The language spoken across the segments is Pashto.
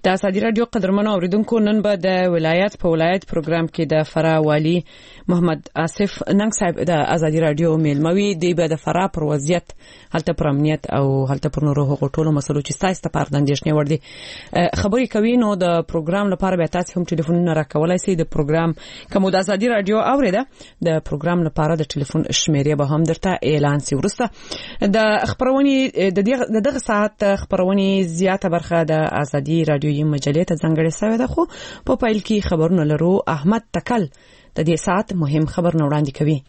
د ازادي رادیو قدرمنو اوریدونکو نن به د ولایت په ولایت پروګرام کې د فرا والی محمد آصف ننګ صاحب د ازادي رادیو میلموي دی به د فرا پر وضعیت هلته پر امنیت او هلته پر نورو حقوقو ټولو مسلو چې تاسو ته پاردندېشنې ور دي خبرې کوي. نو د پروګرام لپاره به تاسو هم ټلیفونونه راکولای شئ. د پروګرام کوم د ازادي رادیو اوریده د پروګرام لپاره د ټلیفون شمیرې به هم درته اعلان شي. ورسته د خبرونې د دغه ساعت خبرونې زیاته برخه د ازادي رادیوي مجلې ته ځانګړې شوې ده، خو په پیل کې خبرونه لرو. احمد تکل د دې ساعت مهم خبر نه وړاندې کوي.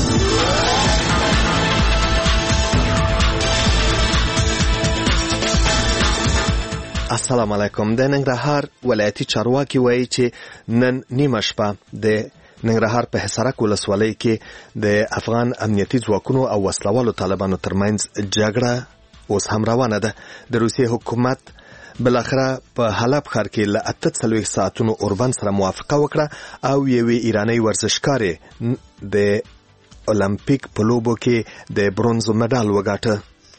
السلام علیکم. د ننګرهار ولایتي چارواکي وایي چې نن نیمه شپه د ننګرهار په حصارک ولسوالۍ کې د افغان امنیتي ځواکونو او وسلوالو طالبانو ترمنځ جګړه اوس هم روانه ده. د روسیې حکومت بلاخره په حلب ښار کې له 48 ساعتونو اوربند سره موافقه وکړه او یوې ایرانی ورزشکارې د اولمپیک په لوبو کې د برونزو مډال وګاټه.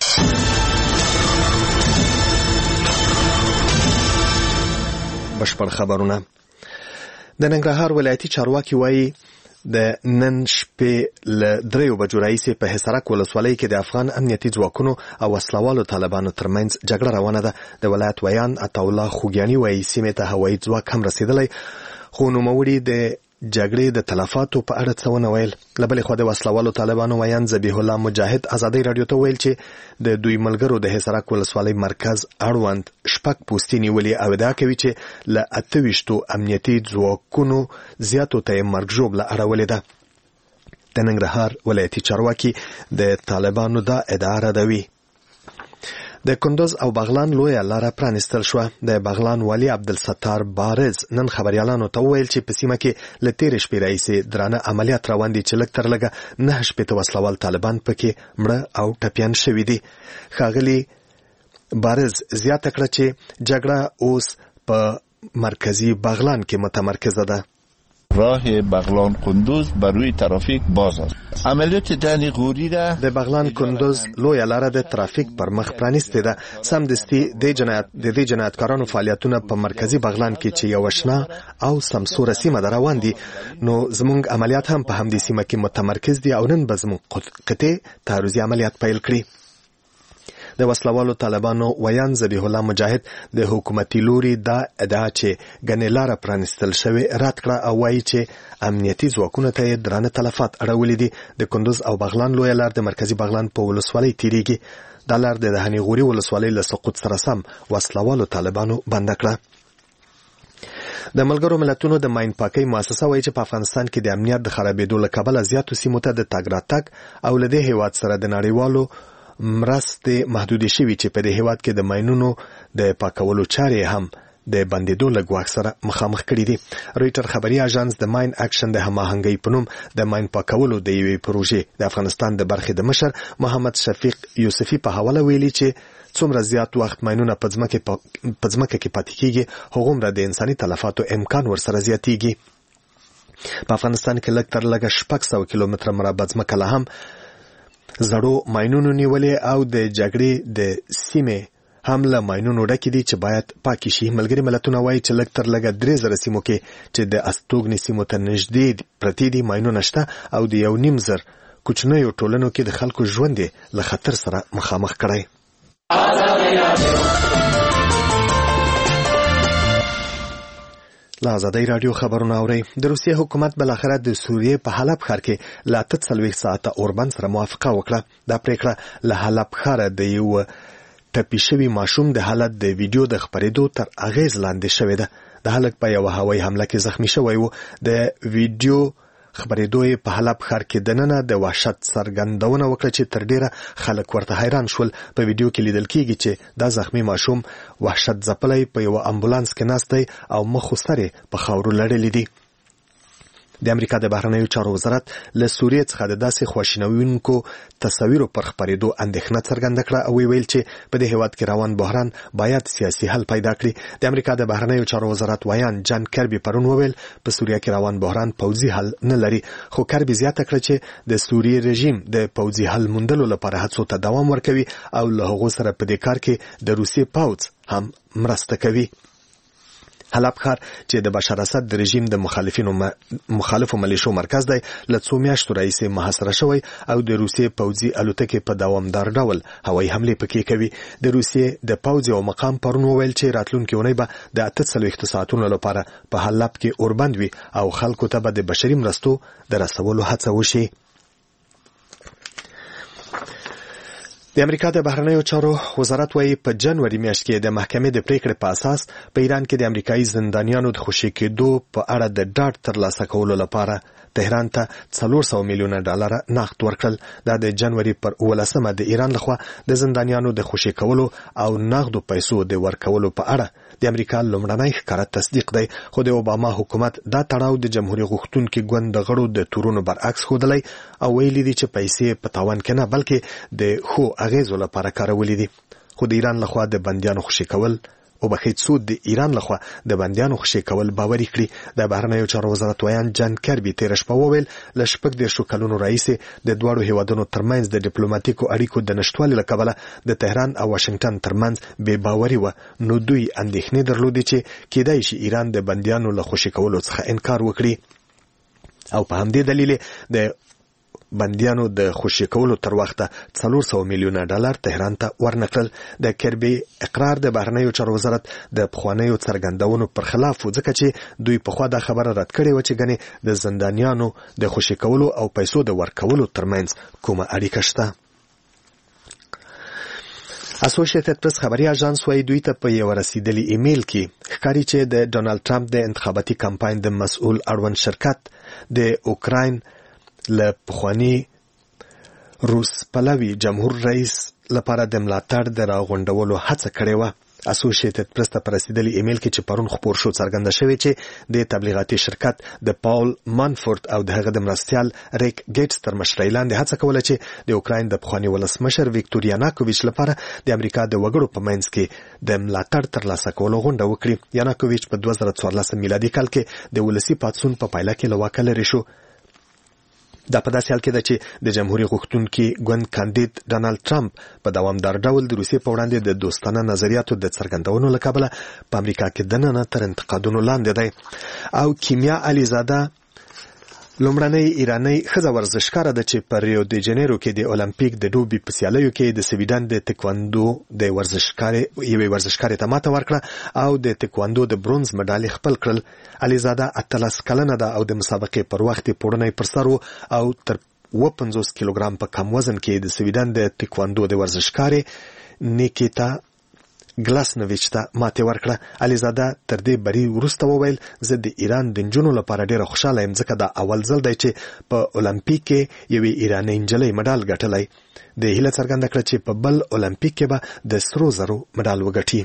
بشپړ خبرونه. د ننګرهار ولایتي چارواکي وایي د نن شپې له 3 بجو راهیسې په حصارک ولسوالۍ کې د افغان امنیتي ځواکونو او وسلوالو طالبانو ترمنځ جګړه روانه ده. د ولایت ویان عطاالله خوګیاني وایي سیمې ته هوایي ځواک هم رسیدلی، خو نوموړي د جګړې د تلفاتو په اړه څه ونه ویل. له بلې خوا د وسلوالو طالبانو ویان ذبیح الله مجاهد ازادي رادیو ته ویل چې د دوی ملګرو د حصارک ولسوالۍ مرکز اړوند 6 پوستې نیولې او ادعا کوي چې له 28 امنیتي ځواکونو زیاتو ته مرګ ژوبله اړولې ده. د ننګرهار ولایتي چارواکي د طالبانو دا ادعا ردوي. د کندوز او بغلان لویه لاره پرانستل شوه. د بغلان والی عبدالستار بارز نن خبريالانو ته ویل چې په سیمه کې له تیر شپې راهیسې درانه عملیات روان دي چې لږ تر لږه 9 شپې وسلوال طالبان پکې مړه او ټپیان شوي دي. ښاغلي بارز زیاته کړه چې جګړه اوس په مرکزی بغلان کې متمرکزه ده. راه بغلان قندوز بر روی ترافیک باز است. عملیات دهن غوری را د بغلان کندوز لویه لاره د ترافیک پر مخ پرانیستې ده. سمدستي د جنایتکارانو فعالیتونه په مرکزی بغلان کې چې یو شنه او سمسوره سیمه ده روان دي، نو زموږ عملیات هم په همدې سیمه کې متمرکز دي او نن به زموږ قطعي تعرضي عملیات پیل کړي. د وسلوالو طالبانو ویان ذبیح الله مجاهد د حکومتي لوري دا ادعا چې ګڼې لاره پرانستل شوې رد کړه او وایي چې امنیتي ځواکونو ته یې درانه تلفات اړولي دي. د کندوز او بغلان لویه لار د مرکزي بغلان په ولسوالۍ تیریږي. دا لار د دهنې غوري ولسوالۍ له سقوط سره سم وسلوالو طالبانو بنده کړه. د ملګرو ملتونو د ماین پاکۍ مؤسسه وایي چې په افغانستان کې د امنیت د خرابېدو له کبله زیاتو سیمو ته د تګ راتګ او له دې هیواد سره د نړیوالو مرستې محدودې شوي چې په دې هیواد کې د ماینونو د پاکولو چارې هم د بندېدو له ګواښ سره مخامخ کړي دي. رویټر خبري اژانس د ماین اکشن د هماهنګۍ په نوم د ماین پاکولو د یوې پروژې د افغانستان د برخې د مشر محمد شفیق یوسفي په حواله ویلي چې څومره زیات وخت ماینونه په ځمکه کې پاتې کیږي هغومره د انساني تلفاتو امکان ورسره زیاتیږي. په افغانستان کې لږ تر لږه 600 کیلومتره مربع ځمکه لا هم زړو ماینونو نیولې او د جګړې د سیمې هم له ماینونو ډکې دي چې باید پاکې شي. ملګري ملتونه وایي چې لږ تر لږه 3000 سیمو کې چې د استوګنې سیمو ته نږدې پرتې دي ماینونه شته او د 1.5 کوچنیو ټولنو کې د خلکو ژوند له خطر سره مخامخ کړی. له ازادي رادیو خبرونه اورئ. د روسیې حکومت بلاخره د سوریې په حلب ښار کې له 48 ساعته اوربند سره موافقه وکړه. دا پریکړه له حلب ښاره د یو ټپي شوي ماشوم د حالت د ویډیو د خپرېدو تر اغیز لاندې شوې ده. د هلک په یوه هوایي حمله کې زخمی شوی و. د ویډیو خبرېدو یې په حلب ښار کې دننه د وحشت څرګندونه وکړه چې تر ډیره خلک ورته حیران شول. په ویډیو کې لیدل کېږي چې دا زخمی ماشوم وحشت ځپلی په یو امبولانس کې ناست دی او مخ و سر په خاورو لړلي دي. د امریکا د بهرنیو چارو وزارت له سوریې څخه د داسې خواشینونکو تصاویرو پر خپرېدو اندېښنه څرګنده کړه او ویل چې په دې هیواد کې روان بحران باید سیاسي حل پیدا کړي. د امریکا د بهرنیو چارو وزارت ویان جان کربي پرون وویل په سوریه کې روان بحران پوځي حل نه لري، خو کربي زیاته کړه چې د سوریې رژیم د پوځي حل موندلو لپاره هڅو ته دوام ورکوي او له هغو سره په دې کار کې د روسیې پوځ هم مرسته کوي. حلب ښار چې د بشار اسد د رژیم د مخالفو ملیشو مرکز دی له څو میاشتو راهیسې محاصره شوی او د روسیې پوځي الوتکې په دوامدار ډول هوایي حملې پکې کوي. د روسیې د پوځ یو مقام پرون وویل چې راتلونکې اونۍ به د 48 ساعتونو لپاره په حلب کې اوربند وي او خلکو ته به د بشري مرستو د رسولو هڅه وشي. د امریکا د بهرنیو چارو وزارت وايي په جنوري میاشت کې د محکمې د پریکړې په اساس په ایران کې د امریکایي زندانیانو د خوشي کېدو په اړه د ډاډ ترلاسه کولو لپاره تهران ته $400 میلیونه نقد ورکړل. دا د جنوري پر 18 د ایران لخوا د زندانیانو د خوشي کولو او نقدو پیسو د ورکولو په اړه د امریکا لومړنی ښکاره تصدیق دی، خو د اوباما حکومت دا تړاو د جمهوریت غوښتونکي ګوند د غړو د تورونو برعکس ښودلی او ویلي دي چې پیسې په تاوان کې نه بلکې د ښو اغیزو لپاره کارولې دي. خو د ایران لخوا د بندیانو خوشي کول د ایران لخوا د بندیانو خوشي کول باوري کړي. د بهرنیو چارو وزارت ویان جان کربي تیر شپه وویل له 14 کلونو راهیسې د دواړو هیوادونو ترمنځ د ډیپلوماټیکو اړیکو د نشټوالي له کبله د تهران او واشنگټن ترمنځ بې باوري و، نو دوی اندېښنې درلودې چې کېدای شي ایران د بندیانو له خوشي کولو څخه انکار وکړي او په همدې دلیل د بندیانو د خوشي کولو تر وخته $400 میلیونه تهران ته ورنکړل. د کربي اقرار د بهرنیو چارو وزارت د پخوانیو څرګندونو پر خلاف و، ځکه چې دوی پخوا دا خبره رد کړې و چې ګنې د زندانیانو د خوشي کولو او پیسو د ورکولو ترمنځ کومه اړیکه شته. اسوسییټډ پریس خبري اژانس وايي دوی ته په یو رسیدلی ایمیل کې ښکاري چې د ډونالد ټرمپ د انتخاباتي کمپاین د مسؤل اړوند شرکت د اوکراین له پخواني روس پلوي جمهور رئیس لپاره د ملاتړ د راغونډولو هڅه کړې وه. اسوسییټډ پریس ته په رسیدلی ایمیل کې چې پرون خپور شو څرګنده شوې چې د تبلیغاتي شرکت د پاول مانفورد او د هغه د مرستیال ریک ګیټس تر مشرۍ لاندې هڅه کوله چې د اوکراین د پخواني ولسمشر ویکټور یاناکوویچ لپاره د امریکا د وګړو په منځ کې د ملاتړ ترلاسه کولو غونډه وکړي. یاناکوویچ په 2014 میلادي کال کې د ولسي پاڅون په پایله کې له واکه لرې شو. دا په داسې حال کې ده چې د جمهوریت غوښتونکي ګوند کاندید ډونالد ټرمپ په دوامدار ډول د روسیې په وړاندې د دوستانه نظریاتو د څرګندونو له کبله په امریکا کې دننه تر انتقادونو لاندې دی. او کیمیا علیزاده لومړنۍ ایرانی ښځه ورزشکاره ده چې په ریو دی جنیرو کې د اولمپیک د دوبي په سیالیو کې د سویډن د تکواندو د یوې ورزشکارې ته ماته ورکړه او د تکواندو د برونز مډال خپل کړل. علیزاده 18 کلنه ده او د مسابقې پر وخت پوړنی پر سر او تر 50 کیلوګرام په کم وزن کې د سویډن د تکواندو د ورزشکارې نیکیتا ګلاسنویچ ته ماته ورکړه. علیزاده تر دې بری وروسته وویل زه د ایران د نجونو لپاره ډیره خوشاله یم ځکه دا اول ځل دی چې په اولمپیک کې یوې ایرانی نجلۍ مډال ګټلی. د هیله څرګنده کړه چې په بل اولمپیک کې به د سرو زرو مډال وګټي.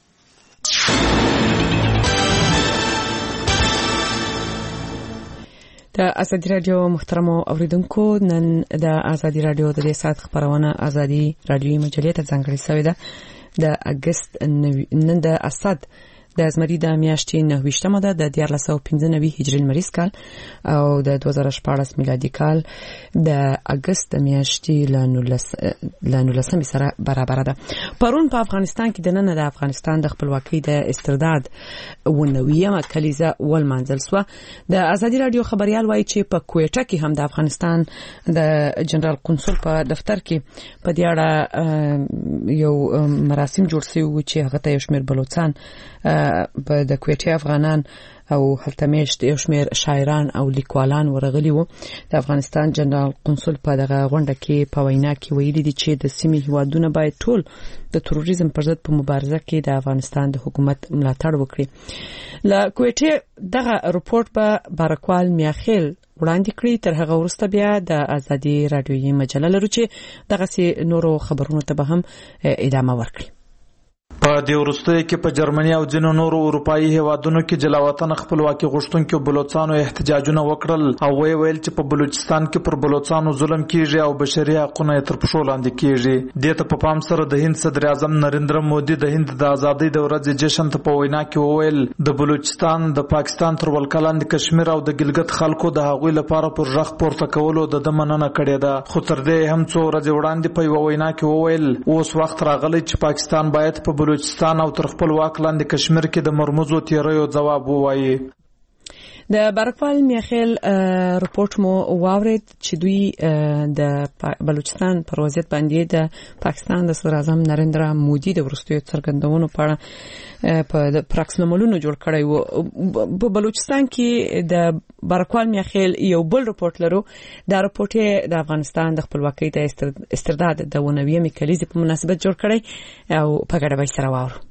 د ازادي رادیو محترمو اوریدونکو، نن د ازادي رادیو د دې ساعت خبرونه ازادي رادیوي مجلې ته ځانګړې شوې ده. د اگست نن د اسد د زمری د میاشتې 9 ده د 1495 هجري لمریز کال او د 2014 میلادي کال د اگست د میاشتې ل 19 سره برابر ده. پرون په افغانستان کې د نن د افغانستان د خپلواکۍ د استرداد ونویمه کلیزه ولمانځل شو. د ازادي رادیو خبريال وایي چې په کویټه کې هم د افغانستان د جنرال قونسل په دفتر کې په دې اړه یو مراسم جوړ شوی چې هغه ته یو شمېر بلوچستان په د کویټي افغانان او هلته میشت یو شمېر شاعران او لیکوالان ورغلي وو. د افغانستان جنرال قونسل په دغه غونډه کې په وینا کې ویلي دي چې د سیمې هیوادونه باید ټول د تروریزم پر ضد په مبارزه کې د افغانستان د حکومت ملاتړ وکړي. له کویټي دغه رپورټ په بارکوال میاخیل وړاندې کړی. تر هغه وروسته بیا د ازادي رادیوي مجله لرو چې دغه سي نورو خبرونو ته به هم ادامه ورکړي. په دې وروستیو کې په جرمني او ځینو نورو اروپایي هیوادونو کې جلاوطن خپلواکي غوښتونکو بلوچستانو احتجاجونه وکړل او ویل چې په بلوچستان کې پر بلوچستانو ظلم کیږي او بشري حقوقونه تر پښو لاندې کیږي. دې ته په پام سره د هند صدر اعظم نریندر مودي د هند د ازادۍ د ورځې جشن ته په وینا کې وویل د بلوچستان د پاکستان تر ولکه لاندې کشمیر او د ګلګت خلکو د هغوی لپاره پر ژغ پورته کولو د مننه کړې ده. خو تر دې هم څو ورځې وړاندې په یو وینا کې وویل اوس وخت راغلی چې پاکستان باید په بلوچستان او تر خپل واک لاندې کشمیر کې د مرموزو تیریو ځواب ووایي. د برکوال میخیل رپورت مو واورید چې دوی د بلوچستان پر وضعیت باندې د پاکستان د صدر اعظم نریندرا مودي د ورستیو څرګندونو په اړه په پراکسنمولونو جوړ کړی وو. په بلوچستان کې د برکوال میخیل یو بل رپورت لرو. دا رپورت د افغانستان د خپلواکۍ د استرداد د 90مې کلیزې په مناسبت جوړ کړی او په ګډه به سره واورو.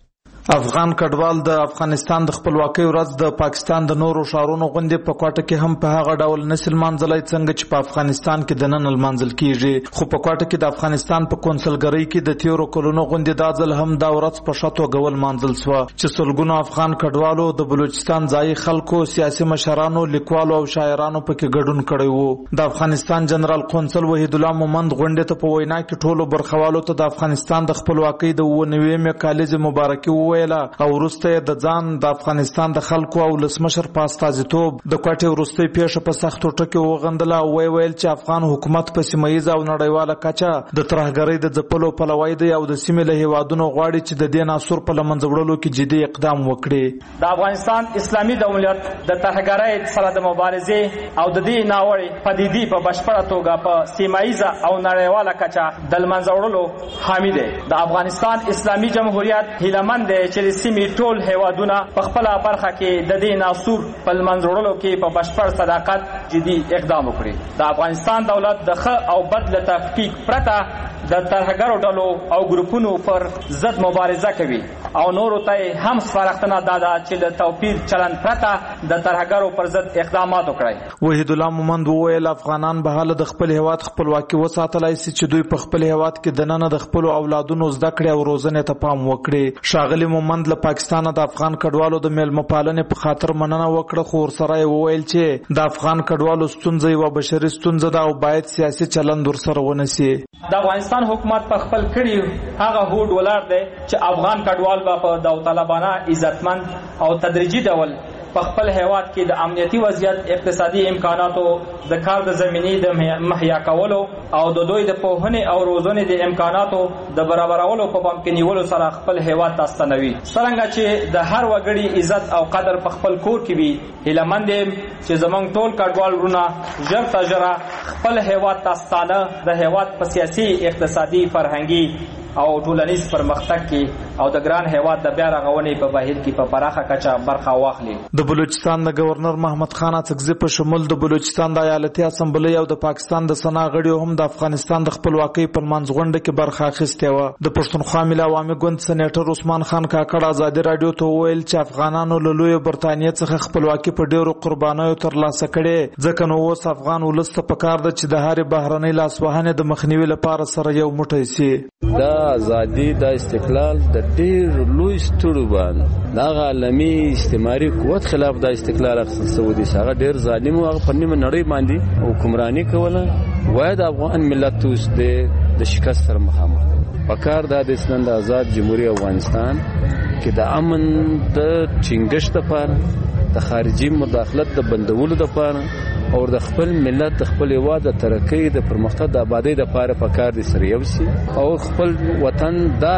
افغان کډوال د افغانستان د خپلواکۍ ورځ د پاکستان د نورو ښارونو غوندې په کوټه کې هم په هغه ډول نسل مانځلای څنګه چې په افغانستان کې د نن المنزل کیږي. خو په کوټه کې د افغانستان په کونسلګرۍ کې د تیرو کلونو غوندې د ځل هم دا ورځ په شتو غول مانځل سو چې سلګونو افغان کډوالو د بلوچستان ځای خلکو سیاسي مشرانو لیکوالو او شاعرانو پکې ګډون کړی وو. د افغانستان جنرال قونسل وحید الله مومند غونډه ته په وینا کې ټولو برخوالو ته د افغانستان د خپلواکۍ د 90مې کالیزې مبارکي او ورسته د ځان د افغانستان د خلکو او لسمشر په استازیتوب د کوټې ورسته پیښه په سختو ټکو وغندله او ویل چې افغان حکومت په سیمایي او نړیواله کچه د ترهګرۍ د ځپلو پلوی دی او د سیمې له هیوادونو غواړي چې د دې ناسور په لمنځه وړلو کې جدي اقدام وکړي. د افغانستان اسلامي دولت د ترهګرۍ سره د مبارزې او د دې ناوړي پدیدې په بشپړه توګه په سیمایي او نړیواله کچه د لمنځه وړلو حامی دی. د افغانستان اسلامي جمهوریت هیلمند دی چې سیمې ټول هیوادونه په خپل برخه کې د دې ناسور په منځوړلو کې په بشپړ صداقت جدي اقدام وکړي. د افغانستان دولت د ښه او بد له تفکیک پرته د ترهګرو ډلو او ګروپونو پر ضد مبارزه کوي او نورو ته هم سپارښتنه ده چې د توپیر چلند پرته د ترهګرو پر ضد اقدامات وکړي. وحید الله مومند وویل افغانان به حاله د خپل هیواد خپلواکي وساتلای شي چې دوی په خپل هیواد کې د نن د خپل اولادونو زده کړې او روزنې ته پام وکړي. شاغلی مومند له پاکستان د افغان کډوالو د میلمه پالنې په خاطر مننه وکړه خو ورسره وویل چې د افغان کډوالو ستونزې یو بشري ستونزه ده او باید سیاسي چلند ورسره ونشي. د افغانستان حکومت په خپل کړي هغه هوډ ولاړ دی چې افغان کډوال به په داوطلبانه عزتمند او تدریجي ډول په خپل هیواد کې د امنیتي وضعیت اقتصادي امکاناتو د کار د زمینی د مهیا کولو او د دوی د پوهنې او روزنې د امکاناتو د برابرولو په پام کې نیولو سره خپل هیواد ته ستنوي. څرنګه چې د هر وګړي عزت او قدر په خپل کور کې وي هیلمند چې زمونږ ټول کډوال ورونه ژر تر ژره خپل هیواد ته ستانه د هیواد په سیاسي اقتصادي فرهنګي او ټولنیز پرمختګ کې او د ګران هیواد د بیا رغونې په بهیر کې په پراخه کچه برخه واخلي. د بلوچستان د گورنر محمد خان اڅکزي په شمول د بلوچستان د ایالتي اسمبلی او د پاکستان د سنا غړي هم د افغانستان د خپلواکۍ پر منځ غونډه کې برخه اخیسته و. د پښتونخوا ملي عوامي ګوند سېنیټر عثمان خان کاکړ ازادي رادیو ته ویل چې افغانانو له لوی برتانیې څخه خپلواکي په ډیرو قربانیو ترلاسه کړې ځکه نو اوس افغان ولس ته پکار ده چې د هر بهرنۍ لاسوهنې د مخنیوي لپاره سره یو موټی شي. دا ازادي د استقلال د ډیر لوی ستړو باندې دا عالمي استعماري قوت خلاف د استقلال اخیستل سعودي څنګه ډیر ظالم او په نیمه نړۍ باندې حکمرانی کوله وای د افغان ملت اوس د شکست سره مخامخ پکار د اسلام د آزاد جمهوریت افغانستان کې د امن د چنګښت لپاره د خارجي مداخلت د بندولو لپاره او د خپل ملت د خپل هیواد د ترقۍ د پرمختګ د آبادی لپاره پکار دي سره یو شي او خپل وطن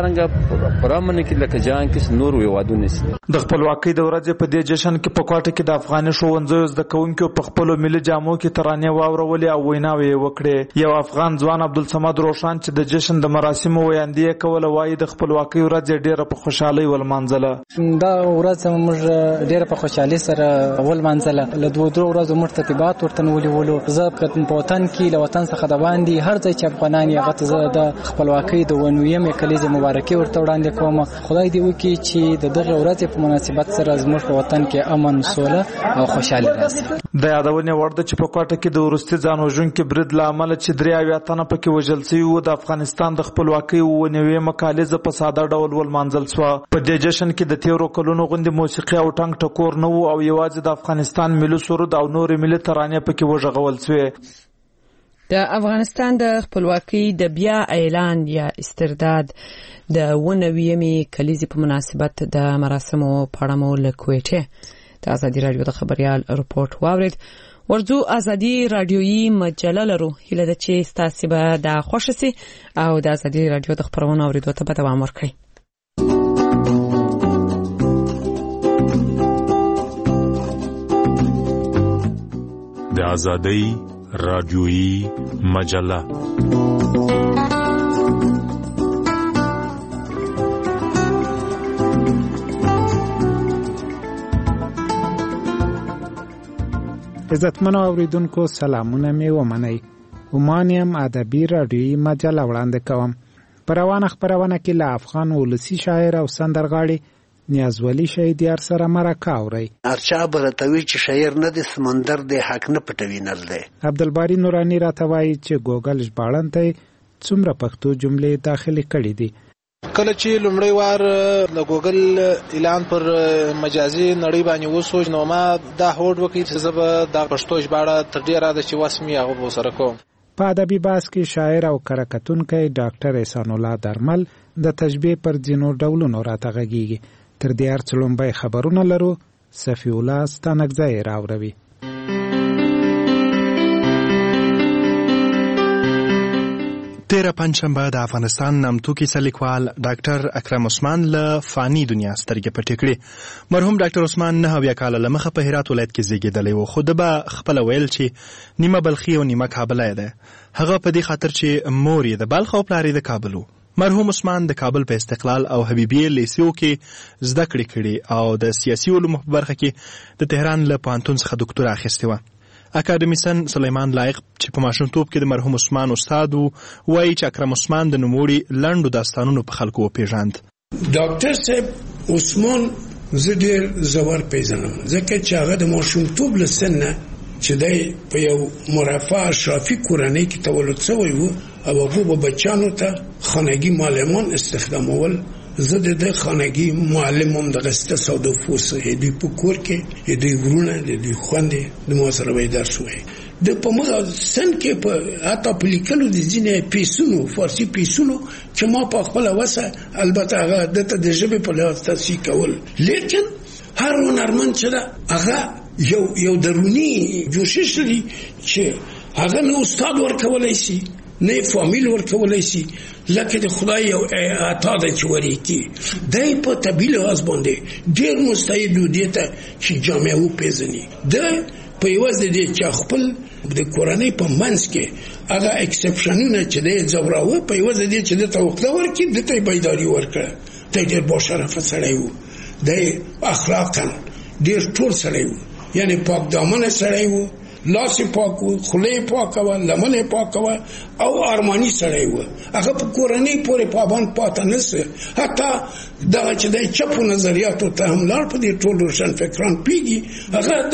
دارنګ پرامن کې لکه جان کې نور هیوادونه سي. د خپلواکۍ د ورځې په دې جشن کې په کوټه کې د افغاني ښوونځیو زده کوونکو په خپل ملي جامو کې ترانې واورولې او ویناوې وکړې. یو افغان ځوان عبدالصمد روشان چې د جشن د مراسمو وړاندې کوله وایي د خپلواکۍ ورځ ډیره په خوشحالۍ ولمانځله. دا ورځ موږ ډیره په خوشحالۍ سره ولمانځله. له دوه ورځو مرتبات ورته ولولو زه په وطن کې له وطن څخه د باندې هر ځای چې افغانان یې غته زه د خپلواکۍ د 90مې کلیزې مبارکي ورته وړاندې کوم. خدای دې وکړي چې د دغه ورځې په مناسبت سره زموږ په وطن کې امن سوله او خوشحالي راشي. د یادونې وړ ده چې په کوټه کې د وروستي ځان وژونکي برید له امله چې 83 تنه پکې وژل شوي وو د افغانستان د خپلواکۍ 90مې کلیزه په ساده ډول ولمانځل شوه. په دې جشن کې د تیرو کلونو غوندې موسیقي او ټنګ ټکور نه وو او یوازې د افغانستان ملي سرود او نور ملي ترانې پکې وژغول شوې. د افغانستان د خپلواکۍ د بیا اعلان یا استرداد د 90مې کلیزې په مناسبت د مراسمو په اړه مو له کوټې د ازادي رادیو د خبريال رپورت واورید. ورځو ازادي رادیويي مجله لرو هیله ده چې تاسو به د خوښ شي او د ازادي رادیو د خبرونو اوریدو ته به دوام ورکړئ. آزادۍ رادیویی مجله. عزتمنو اوریدونکو سلامونه می ومنئ. ومانیم ادبی رادیویی مجله وړاندې کوم. په روانه خپرونه کې له افغان ولسی شاعر او سندرغاړي نیازولي شهیدیار سره مرکه اورئ. هرچا برتوي چې شاعر نه دی سمندر دی حق نه پټوي نل دی. عبدالباری نورانی راته وایي چې ګوګل ژباړن ته څومره پښتو جملې داخلي کړي دي. کله چې لومړی وار د ګوګل اعلان پر مجازي نړۍ باندې وسو نو ما دا هوډ وکړ چې زه به د پښتو ژباړه تر ډیره د چې وسمي هغه به سره کوم. په ادبي بحث کې شاعر او کرکټونکی ډاکټر احسان الله درمل د تشبیه پر ځینو ډولونو راته غږیږي. تر دې هر څه لومړی خبرونه لرو. صفی الله ستانکزی راوروي. تیره پنځشنبه د افغانستان نامتو کیسه لیکوال ډاکټر اکرم عثمان له فانی دنیا سترګې پټې کړې. مرحوم ډاکټر عثمان 9 کاله له مخه په هرات ولایت کې زیږېدلی و، خو ده به خپله ویل چې نیمه بلخي او نیمه کابلی ده. هغه په دې خاطر چې مور یې د بلخ او پلار یې د کابل و. مرحوم عثمان د کابل په استقلال او حبیبیه لیسیو کې زده کړې کړې او د سیاسي علومو په برخه کې د تهران له پوهنتون څخه دکتورا اخیستې وه. اکاډمیسن سلیمان لایق چې په ماشومتوب کې د مرحوم عثمان استاد و، وایي چې اکرم عثمان د نوموړي لنډو داستانونو په خلکو وپېژاند. ډاکټر صاحب عثمان زه ډېر زور پیژنم ځکه چې هغه د ماشومتوب له سن نه چې دی په یو مرفه اشرافي کورنۍ کې تولد شوی و او هغه به بچیانو ته خانگی معلمان استخدامول. زه د خانگی معلمم د غسته ساده فوس دوی په کور کې دوی ورونه دوی خوندې د ما سره وای درس وای د په مغه سن کې په اته په لیکلو د ځینې پیسونو فارسی پیسونو چې ما په خپل وسه البته هغه د ژبې په لحاظ تاسیس کول، لیکن هر هنرمند چې هغه یو درونی جوشش لري چې هغه نه استاد ورکولای شي نه فامیل ورکولای شي، لکه د خدای یو عطا ده چې ورکی دی په طبیعي لحاظ باندې ډېر مستعد و دې ته چې جامعه وپېژني. دی په یوازې دې چې خپل د کورنۍ په منځ کې هغه اکسپشنونه چې دی ځوراوه په یوازې دې چې د ته وکړه ورکړي د ته بیداري ورکړه. دی ډېر باشرفه سړی و، دی اخلاقا ډېر ټول سړی و، یعنی پاک دامنه سړی و، لاس پاک و، خله پاک و، لمن پاک و او ارمانی سړی و. هغه په کورنۍ پورې پابند پاتې نسه، حتی دغه چې د چپو نظریاتو ته هم لاړ په دې ټول روشن فکران پیږي. هغه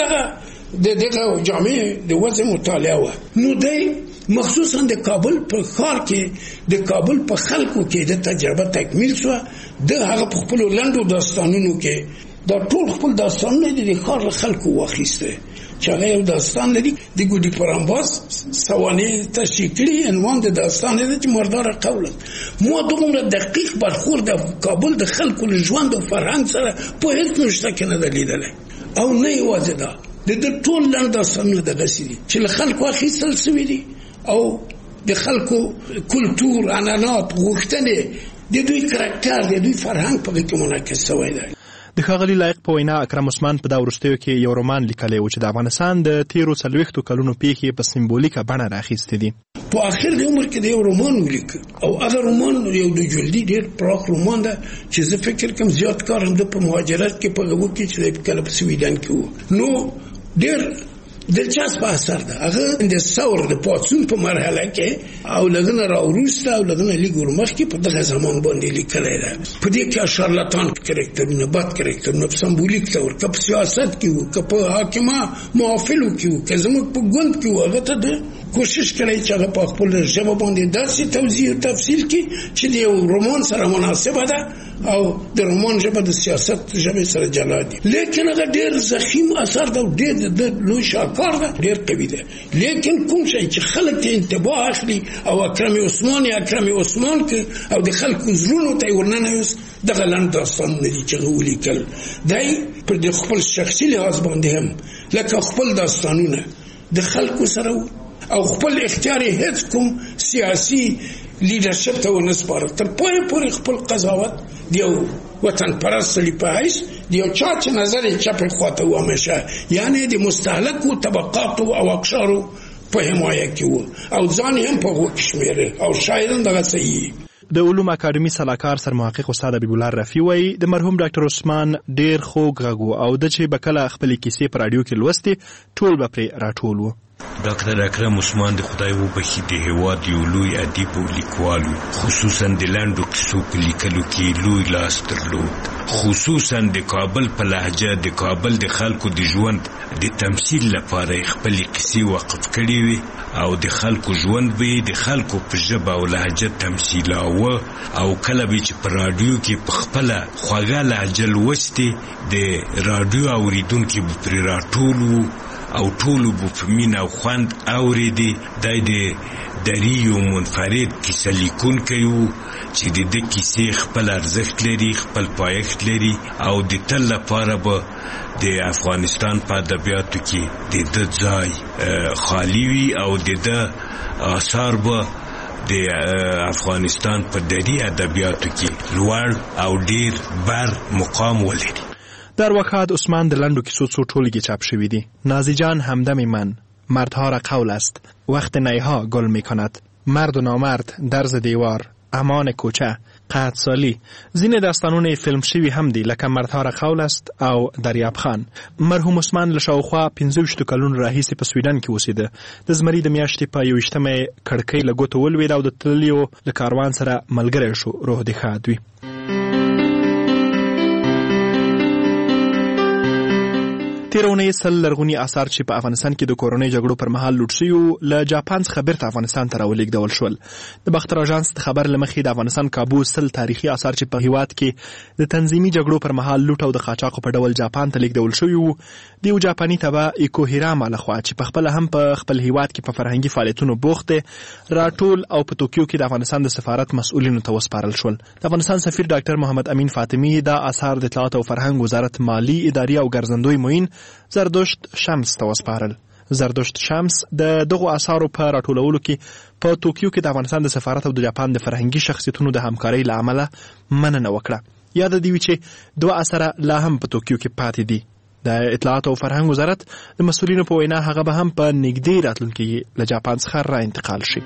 دغه جامعه د وضع مطالعه و. نو دی مخصوصا د کابل په ښار کې د کابل په خلکو کې د تجربه تکمیل شو. د هغه په خپل لنډو داستانونو کې دا ټول خپل داستانونه د ښار خلکو واخیسته چې هغه یو داستان لري د ګوډي پرامباز سوانه تشکیلی عنوان د داستان دی چې مردار قوله مو دومره دقیق برخورد د کابل د خلکو له ژوند او فرهنګ سره په هیڅ نشته کې نه دلیدل او نه یوازې دا د ټول لاندې داستانونه د غسیدي چې له خلکو اخیستل شوی دي او د خلکو کلچر عنعنات غوښتنې د دوی کاراکټر د دوی فرهنګ په کې منعکس شوی دی. د ښاغلي لایق په وینا اکرم عثمان په دا وروستیو کې یو رومان لیکلی و چې د افغانستان د تیرو 40 کلونو پیښې په سمبولیکه بڼه راخیستې دي. په اخر د عمر کې د یو رومان ولیک او هغه رومان یو د جلدي ډېر پراخ رومان ده چې زه فکر کوم زیات کار هم د په مهاجرت کې په هغه کې چې کله په سویډن کې و. نو ډېر دلچسپ اثر ده. هغه د ثور د پاتسون په مرحله کې او لګنه راوروسته او لګنه لیګور مخکې په دغه زمان باندې لیکلی ده. په دې کې شارلاتان کرکټرونه بد کرکټرونه په سمبولیک تور که په سیاست کې وو که په حاکمه معافلو کې وو که زموږ په ګوند کې وو هغه ته د کوشش کړی چې هغه په خپل ژبه باندې داسې توضیح او تفصیل کې چې د یو رومان سره مناسبه ده او د رومان ژبه د سیاست ژبه سره جلا دي. لیکن هغه ډېر زخیم اثر ده او ډېر د لوی شاکار ده ډېر قوي ده. لیکن کوم شی چې خلک ته انتباه اخلي او اکرم عثمان کې او د خلکو زړونو ته ورننوس دغه لاندې داستانونه دي چې ولیکل دی پر د خپل شخصي لحاظ باندې هم لکه خپل داستانونه د خلکو سره او خپل اختیار هیڅ کوم سیاسي لیډرشپ ته ونسپاره تر پای پورې خپل قضاوت دیو وطن پرست سړي په حیث د یو چا چې نظر یې چپې خواته و همیشه، یعنې د مستهلکو طبقاتو او اقشارو په حمایه کې و او ځان یې هم په هغو کې شمېره او شاید هم دغه صحیح. د علوم اکاډمي سلاکار سرمحقق استاد حبیب الله رفیع وایي د مرحوم ډاکټر عثمان ډیر خوږ غږ و او د چې به کله خپلې کیسې په راډیو کې لوستې ټول به پرې راټول و. ډاکټر اکرم عثمان د خدای وبخښي د هېواد یو لوی ادیب او لیکوال و، خصوصا د لنډو کیسو په لیکلو کې لوی لاس درلود، خصوصا د کابل په لهجه د کابل د خلکو د ژوند د تمثیل لپاره خپلې کیسې وقف کړې وې او د خلکو ژوند به د خلکو په ژبه او لهجه تمثیلاوه او کله به چې په راډیو کې په خپله خوږه لهجه لوستې د راډیو اوریدونکي به پرې راټول وو او ټولو به په مینه او خوند اورېدې. دی د دریو منفرد کیسه لیکونکی و چې د ده کیسې خپل ارزښت لري، خپل پایښت لري او د تل لپاره به د افغانستان په ادبیاتو کې د ده ځای خالی وي او د ده آثار به د افغانستان په دري ادبیاتو کې لوړ او ډیر بر مقام ولري. در وکات عثمان د لنډو کیسو څو ټولګې چاپ شوي دي. نازی جان همدم من، مردها را قول است، وقت نیها گل می کند، مرد و نامرد، درز دیوار، امان کوچه، قحط سالی. ځینې داستانونه فلم شوي هم دي لکه مردها را قول است او دریاب خان. مرحوم عثمان له شاوخوا 25 کلونو راهیسې په سویډن کې اوسېده. د زمري د میاشتې په 21 کړکۍ له ګوتو ولوېد او د تللیو له کاروان سره ملګری شو. روح دې ښاد وي. تیر اونۍ 100 لرغوني آثار چې په افغانستان کې د کورنۍ جګړو پر مهال لوټ شوي له جاپان څخه بیرته افغانستان ته راولېږدول شول. د باختر اژانس د خبر له مخې د افغانستان کابو 100 تاریخي آثار چې په هیواد کې د تنظیمي جګړو پر مهال لوټ او د قاچاقو په ډول جاپان ته لیږدول شوي وو. د یو جاپاني تبع ایکوهیراما لخوا چې په خپله هم په خپل هیواد کې په فرهنګي فعالیتونو بوخت دی راټول او په توکیو کې د افغانستان د سفارت مسؤلینو ته وسپارل شول. د افغانستان سفیر ډاکټر محمد امین فاطمی دا آثار د اطلاعات او فرهنګ وزارت مالی اداري او ګرځندوی معین زردشت شمس ته وسپارل. زردشت شمس د دغو آثارو په راټولولو کې په توکیو کې د افغانستان د سفارت او د جاپان د فرهنګي شخصیتونو د همکارۍ له امله مننه وکړه. یاد دې وي چې 2 اثره لا هم په توکیو کې پاتې دي. د اطلاعات او فرهنګ وزارت د مسؤلینو په وینا هغه به هم په نږدې راتلونکي کې له جاپان څخه را انتقال شي.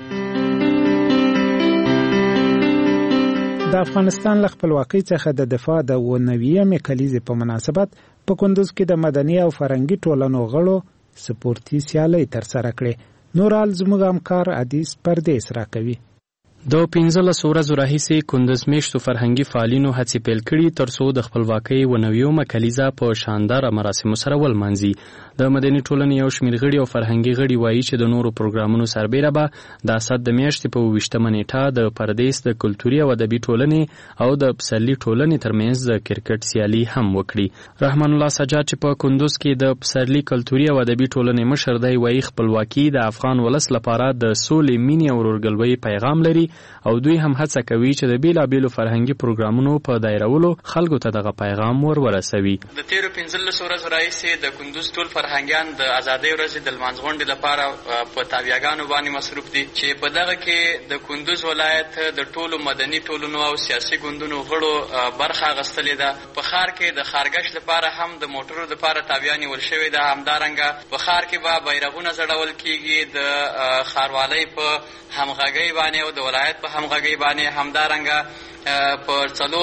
د افغانستان له خپلواکۍ څخه د دفاع د 90مې کلیزې په مناسبت په کندوز کې د مدني او فرهنګي ټولنو غړو سپورتي سیالۍ ترسره کړې. نورال زموږ همکار حدیث پردیس راکوي. د 15 ورځو راهیسې کندوز میشتو فرهنګي فعالینو هڅې پیل کړي ترڅو د خپلواکۍ 90مه کلیزه په شانداره مراسمو سره ولمانځي. د مدني ټولنې یو شمېر غړي او فرهنګي غړي وایي چې د نورو پروګرامونو سربیره به د اسد د میاشتې په 20مه نیټه د پردیس د کلتوري او ادبي ټولنې او د پسرلي ټولنې ترمنځ د کرکټ سیالي هم وکړي. رحمان الله سجاد چې په کندوز کې د پسرلي کلتوري او ادبي ټولنې مشر دی وایي خپلواکي د افغان ولس لپاره د سولې، مینې او ورورګلوۍ پیغام لري او دوی هم هڅه کوي چې د بیلابیلو فرهنګي پروګرامونو په دایرولو خلکو ته دغه پیغام ورسوي. د تیرو 15 ورځو راهیسې د کندوز ټول فرهنګیان د ازادۍ ورځې د لمانځغونډې لپاره په تابعیګانو باندې مصروف دي چې په دغه کې د کندوز ولایت د ټولو مدني ټولنو او سیاسي ګوندونو غړو برخه اخیستلې ده. په ښار کې د ښارګشت لپاره هم د موټرو لپاره تابعیه نیول شوې ده. همدارنګه په ښار کې به بیرغونه ځړول کېږي د ښاروالۍ په همغږۍ باندې او د ولایت په همغږۍ باندې. همدارنګه په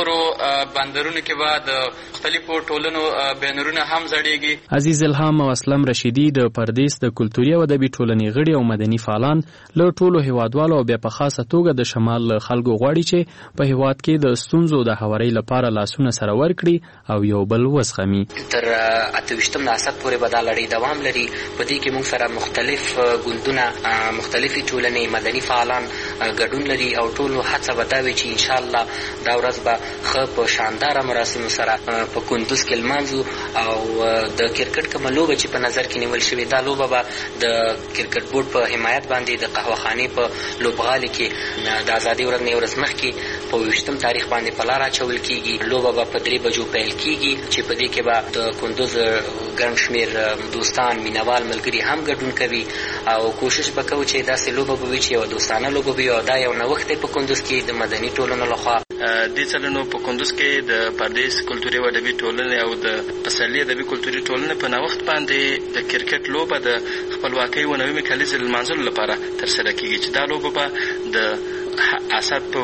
4 بندرونو کې به د مختلفو ټولنو بینرونه هم ځړېږي. عزیز الهام او اسلم رشیدي د پردیس د کلتوري او ادبي ټولنې غړي او مدني فعالان له ټولو هیوادوالو او بیا په خاصه توګه د شمال خلکو غواړي چې په هیواد کې د ستونزو د هوارۍ لپاره لاسونه سره ورکړي او یو بل وزغمي. تر 28 ناسد پورې به دا لړۍ دوام لري. په دې کې موږ سره مختلف ګوندونه، مختلفې ټولنې، مدني فعالان ګډون لري او ټولو هڅه به دا وي چې انشاءالله دا ورځ به ښه په شانداره مراسمو سره په کندوز کې لمانځو. او د کرکټ کومه لوبه چې په نظر کې نیول شوې دا لوبه به د کرکټ بورډ په حمایت باندې د قهوهخانې په لوبغالي کې د ازادۍ ورځ نه ورځ مخکې په 20م تاریخ باندې په لار اچول کیږي. لوبه به په 3 بجو پیل کیږي چې په دې کې به د کندوز ګڼ شمېر دوستان مینوال ملګري هم ګډون کوي او کوشش به کوو چې داسې لوبه به وي چې یوه دوستانه لوبه وي او دا یو نوښت دی په کندوز کې د مدني ټولنو لخوا. دې څلنو په کندوز کې د پردیس کلتوري او ادبي ټولنې او د پسرلي ادبي کلتوري ټولنې په نوښت باندې د کرکټ لوبه د خپلواکۍ و 90مې کلیزې لمانځلو لپاره ترسره کیږي چې دا لوبه به د اسد په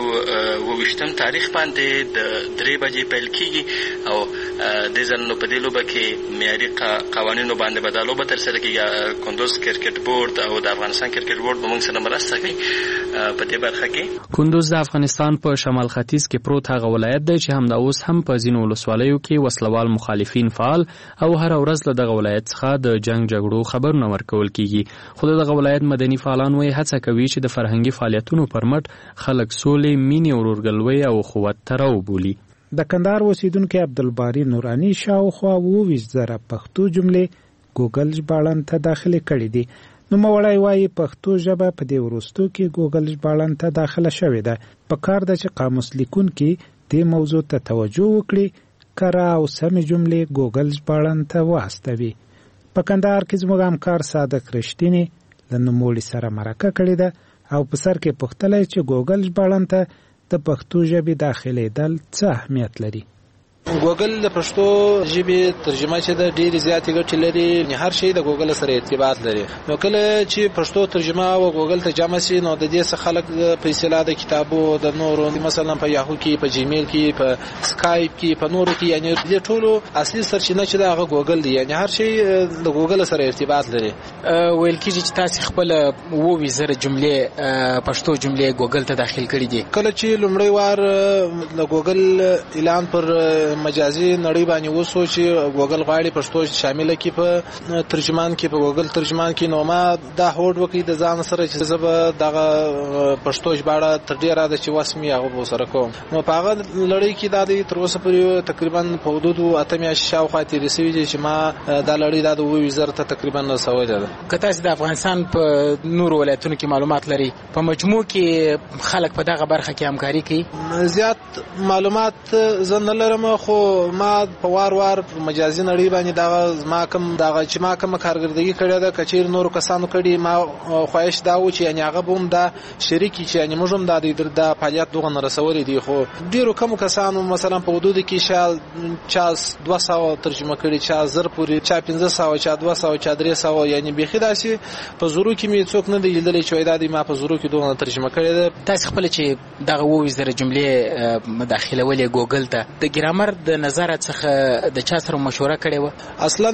20م تاریخ باندې د 3 بجې پیل کیږي او د ځنو په دې لوبه کې معیاري قوانینو باندې به دا لوبه ترسره کیږي. کندوز کرکټ بورډ او د افغانستان کرکټ بورډ به موږ سره مرسته کوي په دې برخه کې. کندوز د افغانستان په شمال ختیځ کې پروت هغه ولایت دی چې همدا اوس هم په ځینو ولسوالیو کې وسلوال مخالفین فعال او هر ورځ له دغه ولایت څخه د جنگ جګړو خبرونه ورکول کیږي. خو دغه ولایت مدني فعالان وایي هڅه کوي چې د فرهنګي فعالیتونو پر مټ خلک سولې، مینې، ورورګلوۍ او اخوت ته راوبولي. د کندهار اوسیدونکي عبدالباري نوراني شاوخوا 20,000 پښتو جملې ګوګل ژباړن ته داخله کړې دي. نوموړی وایي پښتو ژبه په دې وروستو کې ګوګل ژباړن ته داخله شوې ده. پکار ده چې قاموس لیکونکي دې موضوع ته توجه وکړي، کره او سمې جملې ګوګل ژباړن ته واستوي. په کندهار کې زموږ همکار صادق رښتینی له نوموړي سره مرکه کړې ده او په سر کې پوښتلی چې ګوګل ژباړن ته د پښتو ژبې داخلېدل څه اهمیت لري. ګوګل د پښتو ژبې ترجمه چې د ډېرې زیاتې ګټې لري. هر شی د ګوګل سره ارتباط لري. نو کله چې پښتو ترجمه او ګوګل ته جمع شي نو د دې څخه خلک په اصطلاح د کتابو د نورو مثلا په یاهو کې، په جیمیل کې، په سکایپ کې، په نورو کې، یعنی د ټولو اصلي سرچینه چې د هغه ګوګل دی. یعنی هر شی د ګوګل سره ارتباط لري. ویل کېږي چې تاسو خپل 20,000 جملې پښتو جملې ګوګل ته داخل کړې دي. کله چې لومړی وار د ګوګل اعلان پر مجازي نړۍ باندې وسو چې ګوګل غواړي پښتو شامل کړي په ترجمان کې، په ګوګل ترجمان کې، نو ما دا هوډ وکړ د ځان سره چې زه به دغه پښتو ژباړه تر ډیره د چې وسمي هغه سره کوم. نو په هغه لړۍ کې دا د تر اوسه پورې تقریبا په حدود 8 میاشتې شاوخوا تېرې شوې دي چې ما دا لړۍ دا د 20,000 ته تقریبا رسولې ده. که تاسو د افغانستان په نورو ولایتونو کې معلومات لري، په مجموع کې خلک په دغه برخه کې همکاري کوي؟ زیات معلومات زه نه لرم، خو ما په وار مجازي نړۍ باندې دا ما کوم کارګردګي کړې ده کچیر نور کسانو کړي. ما خواهش دا و چې یعنی هغه بوم دا شریکی چې یعنی موږ هم د فعالیت دغه نه رسولې دي. خو ډیرو کم کسانو مثلا په حدود کې شال 200 ترجمه کړي، 1000 پورې، 500، 200، 300، یعنی بيخي داسي په زورو کې می څوک نه دی لیدلې چې دا ما په زورو کې دغه ترجمه کړي ده. تاسو خپل چې دغه 20,000 جملې مداخله ولې ګوګل ته د ګرامر د نظر څخه د چا سره مشوره کړې و؟ اصلا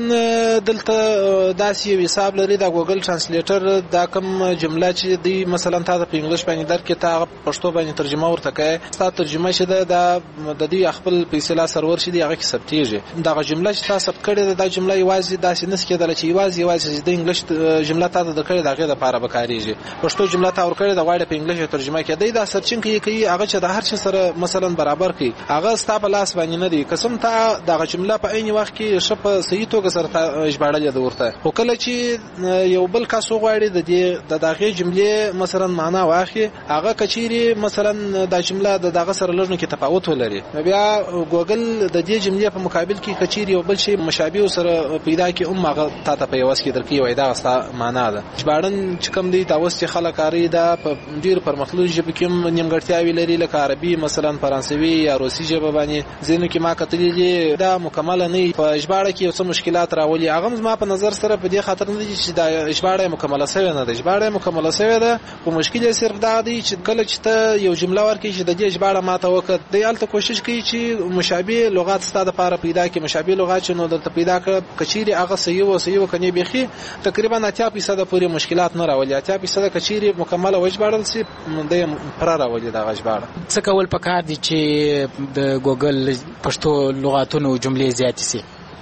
دلته داسې یو حساب لري د ګوګل ترانسلیټر دا کوم جمله چې دی مثلا تاسو په انګلیش باندې درکې تا پښتو باندې ترجمه ورته کوي، تاسو ترجمه شته د دې خپل په اصطلاح سرور شي دی هغه کې ثبتېږي. دا جمله چې تاسو ثبت کړې ده دا جمله یوازې داسې نس کېدل چې یوازې د انګلیش جمله تاسو د کړې دغه لپاره بکاریږي. پښتو جمله تاسو ورکړې د غواړي په انګلیش ترجمه کړي دا سرچینګ کوي هغه چې د هر څه سره مثلا برابر کوي، هغه ستا په لاس باندې نه دی. قسم ته دغه جمله په عین وخت کې شپ صحیح توګه سره ژباړل د ورته. خو کله چې یو بل کس غواړي د دغه جملې مثلا معنا واخلي، هغه کچيري مثلا د جمله دغه سره لږ کې تفاوت ولري، بیا ګوګل د دې جملې په مقابل کې کچيري یو بل شی مشابه سره پیدا کې هغه ته په یوس کې درکې وای دا ستا معنا ده. ژباړن چې کوم دی تاسو چې خلک کاری دا په ډیر پرمختللي ژبه کې نیمګړتیاوي لري، لکه عربي مثلا، فرانسوي یا روسي ژبه باندې ځینو کې ما کتلې دي دا مکمل نه په ژباړه کې څه مشکلات راولي. هغه ما په نظر سره په دې خاطر نه دي چې دا ژباړه مکمله شوی نه ده. ژباړه مکمله شوی ده، خو مشکل یې صرف دا دی چې کله چې ته یو جمله ورکې چې د دې ژباړه ماته وکړه دی الته کوشش کوي چې مشابه لغات ستاسو لپاره پیدا کړي. مشابه لغات چې نو درته پیدا کړه کچيري هغه صحیح وکني بيخي تقریبا 80% پورې مشکلات نه راولي. 80% کچيري مکمله وژباړل سي د پر راولي دا ژباړه. څه کول پکار دي چې د ګوګل پښتو لغاتونو جملې زیات سي؟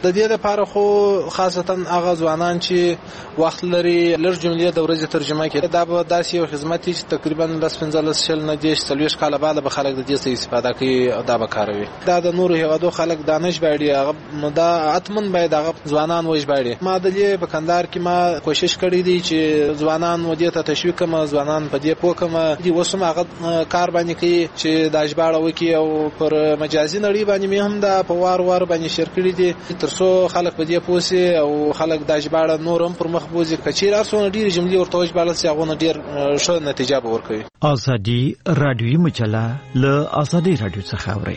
د دې لپاره خو خاصتا هغه ځوانان چې وخت لري لږ جملې د ورځې ترجمه کوي دا به داسې یو خدمت چې تقریبا 15 کال بعد به خلک د دې استفاده کوي او دا به کاروي. دا د نورو هغه خلک دانش باندې هغه دا اتمن باید هغه ځوانان وښ باندې ما د دې په کندهار کې ما کوشش کړی دی چې ځوانان ودی ته تشویق کړم ځوانان په دې پوکم دي وسم هغه کار باندې کوي چې د اجباړه وکي او پر مجازي نړۍ باندې مې هم دا په وار باندې شیر کړی دي ترڅو خلک په دې پوسي او خلک د اجباړه نورم پر مخ بوزي کچیر ارسونه ډیر جملې ورته وجباله چې هغه ډیر ښه نتیجه به ورکوي. ازادي رادیوي مجله له ازادي رادیو څخه اوري.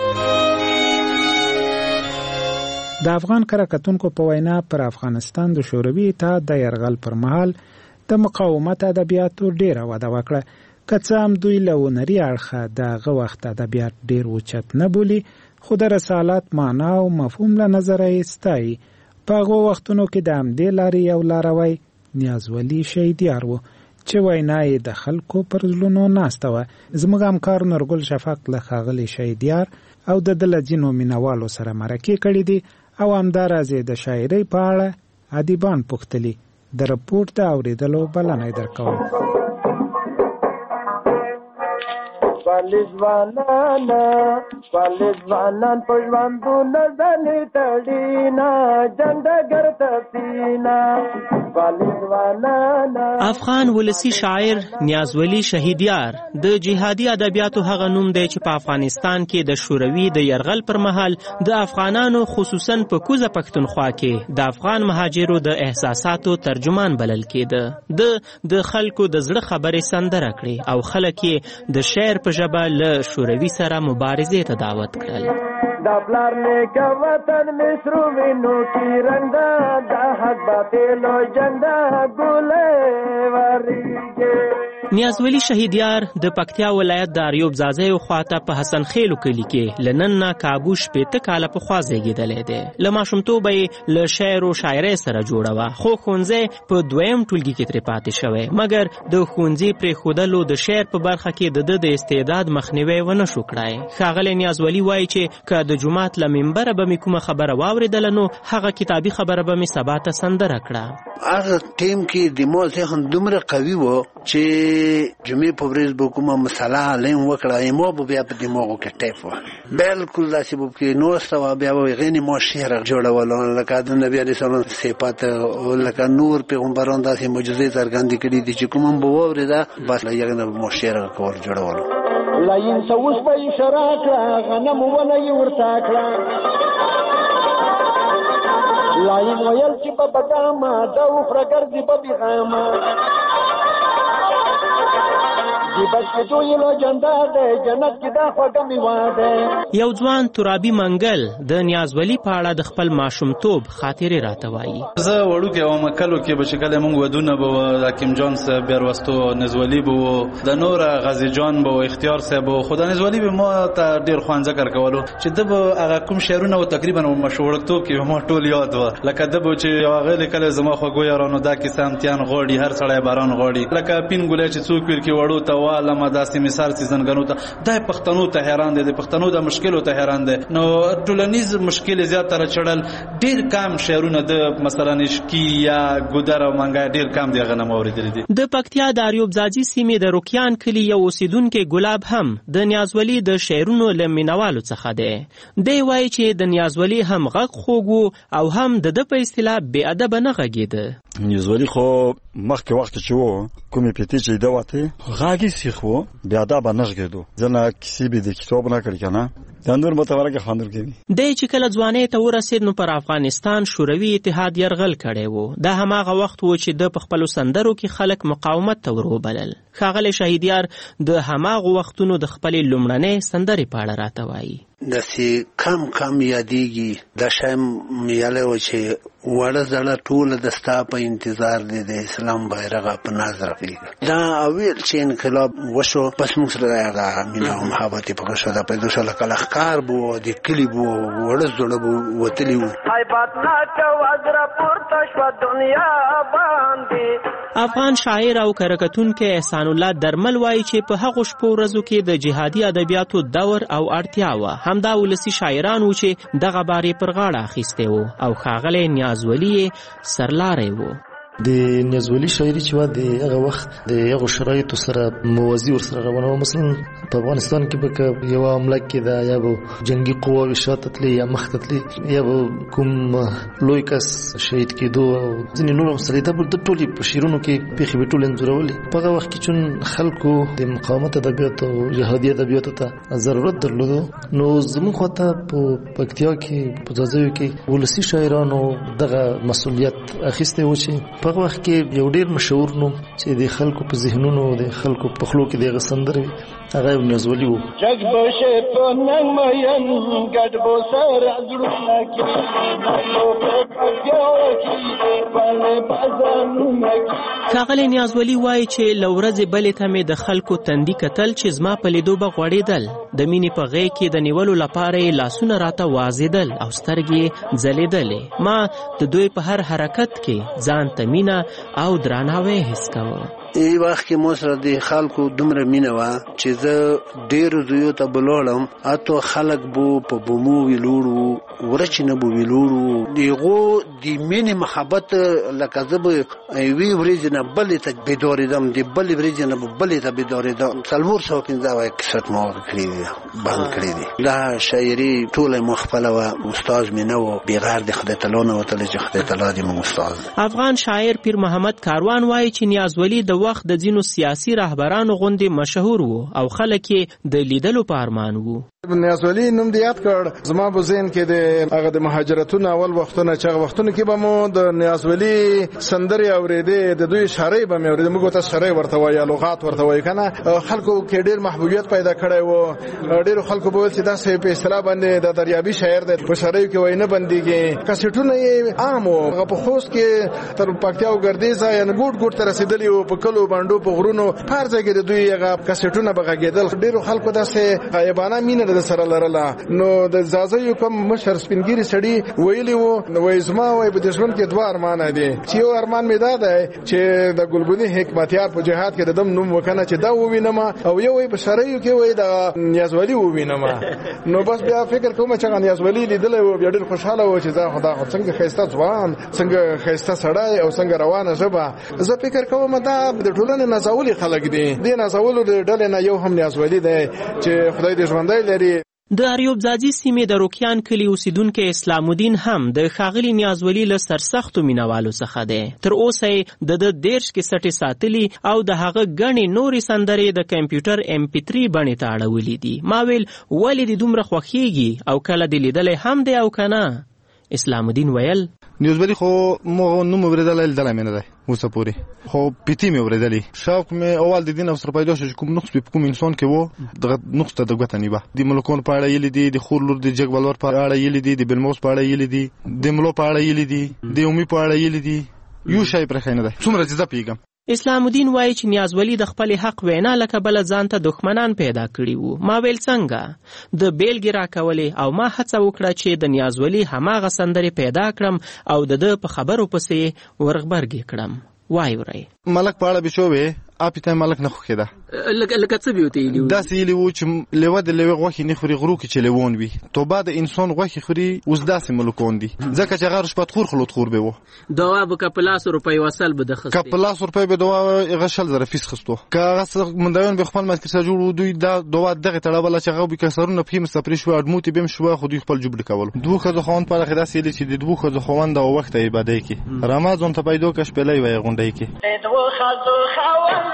د افغان کرکټونکو په وینا پر افغانستان د شوروي اتحاد د یرغل پر مهال د مقاومت ادبیاتو ډیره وده وکړه. که څه هم دوی له هنري اړخه دغه وخت ادبیات ډیر اوچت نه بولي خو د رسالت معنا او مفهوم له نظره یې ستایي. په هغو وختونو کې د همدې لارې یو لاروی نیازولي شهیدیار و چې وینا یې د خلکو پر زړونو ناسته وه. زموږ همکار نورګل شفق له ښاغلي شهیدیار او د ده له ځینو مینوالو سره مرکې کړې دي او همداراز یې د شاعرۍ په اړه ادیبان پوښتلي. د رپورټ د اورېدلو بلنه یې درکوم. والځوانان په ژوندونه ځانې تړینا جندګر تسینا افغان ولسی شاعر نیازولي شهیدیار د جهادي ادبیاتو هغه نوم دی چې په افغانستان کې د شوروي د یرغل پر مهال د افغانانو خصوصا په کوزه پښتونخوا کې د افغان مهاجرو د احساساتو ترجمان بلل کېده. د خلکو د زړه خبرې سندره کړې او خلک یې د شعر په ژبه له شوروي سره مبارزې ته دعوت کړل. دا پلار نیکه وطن مصر وینو کی رنگ دا حق باطلو جنگ دا ګلې وریږي. نیازولي شهیدیار د پکتیا ولایت د اریوب زازیو خواته په حسن خیلو کلی کې لنن نه کابو شپېته کاله پخوا زیږېدلی دی. له ماشومتوبه یې له شعر او شاعرۍ سره جوړه وه خو ښوونځی په دویم ټولګي کې ترې پاتې شوی مګر د ښوونځي پرېښودلو د شعر په برخه کې د ده د استعداد مخنیوی ونه شو کړای. ښاغلی نیازولي وایي چې که د جومات له منبره به مې کومه خبره واورېدله نو هغه کتابي خبره به مې سبا ته سندره کړه. هغه ټیم کې د ما ذهن دومره قوي و چې جمعې په ورځ به کومه مسله علم وکړه ما به بیا په دماغو کې ټیپ وه بالکل داسې به پکې ناسته وه بیا به هغې نه ما شعر جوړولو لکه د نبي علیه السلام صفات لکه نور پیغمبران داسې معجزې څرګندې کړي دي چې کوم هم به واورېده بس له هغې نه به ما شعر کول جوړولو. لاین سوس به یې شرا کړه غنم ونه یې ورته کړه لاین ویل چې په بدامه د وخره ګرځي په بېغامه یو ځوان ترابي منګل د نیازولي په اړه د خپل ماشومتوب خاطرې راته وایي. زه وړوکی وم کلو کې به چې کله موږ ودونه به وو د حکیم جان صاحب بیاروستو نیازولي به وو د نور غازي جان به وو اختیار صاحب به وو خو د نیازولي به ما ته ډېر خوند ذکر کولو چې ده به هغه کوم شعرونه و تقریبا مشوړکتوب کې ما ټول یاد وه لکه ده به چې یو هغه لیکلی زما خوږو یارانو دا کیسه امتیان غواړي هر سړی باران غواړي لکه پین ګولی چې څوک ویل کې وړو ته والمه داسې مثال چې زنګنو ته دا پښتنو ته حیران دی د پښتنو د مشکلو ته حیران دی. نو ټولنیز مشکل زیاتره چړل ډیر کم شعرونه د مثلا اشکی یا ګودر او منګا ډیر کم دی غنم اوریدل دي. د پکتیا د اریوب زاجي سیمې د روکیان کلی یو اوسیدونکو ګلاب هم د نیازولي د شعرونو لمنوالو څخه دی. دی وایي چې د نیازولي هم غږ خوږ او هم د په اصطلاح بې ادب نه غږیده. نیازولي خو مخکې وخت چې وو کومې پیتی چې دا وته غاګي سیخو بیا دا باندې غږیدو ځنه کسی به د کتاب نه کړی کنه د نور متورکه خاندر کوي. د چې کله ځوانۍ ته ورسید نو پر افغانستان شوروي اتحاد یرغل کړی وو. دا هماغه وخت و چې د خپل سندرو کې خلک مقاومت ته وروبلل. ښاغلی شهیدیار د هماغه وختونو د خپل لومړنۍ سندرې په اړه راته وایي. داسې کم یادېږي دا شی میالی و چې وړه زړه ټوله د ستا په انتظار دی د اسلام بیرغه په ناز رپېږي. دا اول چې انقلاب وشو پس موږ سره هغه مینه او محبت یې پکې شو دا پیدا شو لکه لښکار به د کلي به وړه زړه به وتلي وو. هیبتناکه وزره پورته شوه دنیا باندې افغان شاعر او کرکټونکي احسان الله درمل وایي چې په هغو شپو ورځو کې د جهادي ادبیاتو دور او اړتیا وه. همدا ولسي شاعران وو چې دغه بارې پر غاړه اخیستی وو او ښاغلی نیازولي یې سرلاری وو. د نیازولي شاعري چې وه د هغه وخت د هغو شرایطو سره موازي ورسره روانه وه. مثلا په افغانستان کې به که یوه حمله کېده یا به جنګي قواوې شاته تلې یا مخته تلې یا به کوم لوی کس شهید کېدو او ځینې نور مسلې دا به د ټولې په شعرونو کې پېښې به ټولې انځورولې. په هغه وخت کې چون خلکو د مقاومت ادبیاتو او جهادي ادبیاتو ته ضرورت درلودو نو زموږ خواته په پکتیا کې په ځاځیو کې ولسي شاعرانو دغه مسؤلیت اخیستی و چې په هغه وخت کې یو ډېر مشهور نوم چې د خلکو په ذهنونو د خلکو په خولو کې دغه سندرې هغه نیازولي و. جګ بشه په ننګ مین ګډ بو سر زړونه کې نو په پکيو کې باندې بازانونه کې. ښاغلی نیازولي وایي چې له ورځې بلې ته مې د خلکو تندي کتل چې زما په لیدو به غوړېدل. د مینې په غېږ کې د نیولو لپاره یې لاسونه راته وازېدل او سترګې ځلېدلې. ما د دوی په هر حرکت کې ځان ته مینه او درناوی حس کوه. ای وخت کې مو سره د خلکو دومره مینه وه چې زه ډېرو ځایو ته به لاړم حتی خلک بو په بومو ویلوړو ورچې نه به ویلوړو. د هغو د مینې محبت لکه زه به یوې ورځې نه بلې ته بیدارېدم د بلې ورځې نه به بلې ته بیدارېدم. 450 کیسټ ما کړي دي بند کړي دي. دا شاعري ټوله مو خپله وه استاد مې نه و بغیر د خدای تعالی نه وتلی چې خدای تعالی دې مو استاد. افغان شاعر پیر محمد کاروان وایي چې نیازولي د وخت د ځینو سیاسي رهبرانو غوندې مشهور وو او خلک یې د لیدلو په ارمان وو. نیازولي نوم دې یاد کړ. زما په ذهن کې د هغه د مهاجرتونو اول وختونه چې هغه وختونه کې به مو د نیازولي سندرې اورېدې د دوی شاعرۍ به مې اورېدې. موږ ته شاعرۍ ورته وایي یا لغات ورته وایي که نه. خلکو کې ډېر محبوبیت پیدا کړی و. ډېرو خلکو به ویل چې داسې په اصطلاح باندې د دریابي شاعر دی په شاعریو کې وایي نه بندېږي. کسټونه یې عام وو. هغه په خوست کې تر پکتیا او ګردیزه یعنې ګوټ ګوټ ته رسېدلي وو. په کلو بانډو په غرونو هر ځای کې د دوی هغه کسټونه به غږېدل. ډېرو خلکو داسې غایبانه مینه د سره لرله. نو د ځاځیو کوم مشر سپینګیري سړي ویلي وو وایي زما وایي په دې ژوند کې دوه ارمانه دي چې یو ارمان مې دا دی چې د ګلبدین حکمتیار په جهاد کې د دم نوم وکنه چې دا ووینم او یو وایي په شاعریو کې وایي د نیازولي ووینم. نو بس بیا فکر کوم چې نیازولي لیدلی و بیا ډېر خوشحاله و چې دا خدا خو څنګه ښایسته ځوان څنګه ښایسته سړی او څنګه روانه ژبه. زه فکر کوم دا د ټولنې نازولي خلک دي. دې نازولو د ډلې نه یو هم نیازولي دی چې خدای دې ژوندی لري. د اریوب ځاځي سیمې د روکیان کلي اوسیدونکی اسلام الدین هم د ښاغلي نیازولي له سرسختو مینوالو څخه دی. تر اوسه یې د 10 کیسټې ساتلي او د هغه ګڼې نورې سندرې د کمپیوټر MP3 بڼې ته اړولي دي. ما ویل ولې دې دومره خوښیږي او کله دې لیدلی هم دی او که نه؟ اسلام الدین ویل نیازولي خو مو نوم اورېدلی لیدلی مې نه دی اوسه پورې خو پیتي مې اورېدلي. شوق مې اول د دین او سره پیدا شو چې کوم نقص په کوم انسان کې و دغه نقص ته د ګوته نیبه. د ملکونو په اړه یې لیدي د خور لور د جګ بلور په اړه یې لیدي د بلموس په اړه یې لیدي د ملو په اړه یې لیدي د اومي په اړه یې لیدي. یو شی پرې نه دی څومره چې زه پیږم. اسلام الدین وایي چې نیازولي د خپل حق وینا لکه بل ځان ته دښمنان پیدا کړي وو. ما ویل څنګه؟ د بیلګې راکولې او ما هڅه وکړه چې د نیازولي هماغه سندرې پیدا کړم او د ده په خبرو پسې ورغبرګې کړم. وای ورای ملک په اړه بشوي اپیته ملک نه خوخیده لکه څه بیوته ایلیو داسې ایلیو چې لیوه د لیوه غوښې نه خوري غرو کې چې لیوون وي توبه د انسان غوښې خوري اوس داسې ملکون دي ځکه چې هغه رشوت خور خلوت خور به و دوا به که په 100 روپۍ وصل به د خسته که په 100 روپۍ به دوا هغه 10000 فیس خستو که هغه مندایان به خپل مارکیټ جوړ دوی دا دوا دغه تړاوله چې هغه به کسرونه په مستپری شو اډموتی بیم شو خو دوی خپل جوړ کول دوه خزه خوان پر خدا سیلی چې د دوه خزه خوان د وخت عبادت کی رمضان ته پیدا کش پلای وای غونډای کی دوه خزه خوان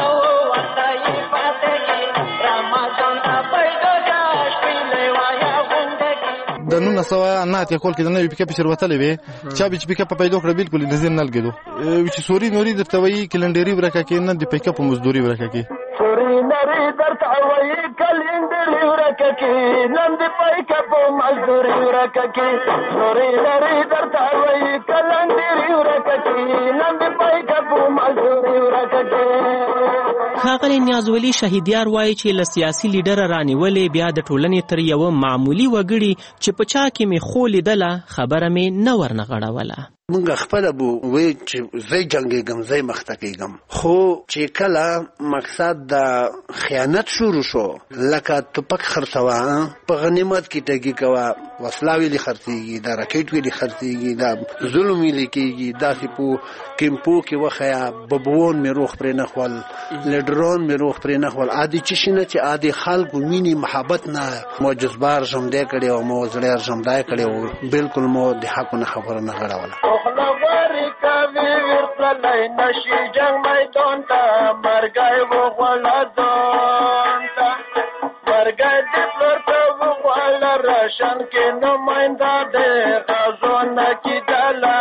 د 1909 کال کې د نوې پکې په شروعاتلې وي چې به پکې په پیدا کړ بالکل نظر نه لګیدو چې سوري نوري د توي کلندري ورکه کې نه د پکې په مزدوري ورکه کې سوري نری درته وایي کلندري ورکه کې نن د پکې په مزدوري ورکه کې سوري نری درته وایي کلندري ورکه کې نن د پکې په مزدوري ورکه کې ښاغلی نیازولي شهیدیار وایي چې له سیاسي لیډره رانیولې بیا د ټولنې تر یوه معمولي وګړي چې په چا کې مې خو لیدله خبره مې نه ورنغړوله مونږ خپل بو وای چې زې جنگيږم زې مخته کېږم خو چې کله مقصد د خیانت شروع شو لکه توپک خرڅوا په غنیمت کې ټګي کوا وسلاوي لري خرڅيږي دا راکټ ویلي خرڅيږي دا ظلم ویلي کېږي دا په کیمپو کې وخیا ببون مې روخ پرې نه خپل لډرون مې روخ پرې نه خپل عادي چې شنه چې عادي خلکو مینی محبت نه مو جذبار جمدې کړي او مو زړه جمدای کړي او بالکل مو د حق نه خبره نه غړوله خلواري کوي ورتلای نشي جنگ میدان ته مرګای وغلا دون ته مرګای د پرته وغلا راشن کې نو میندا د غزون کې دلا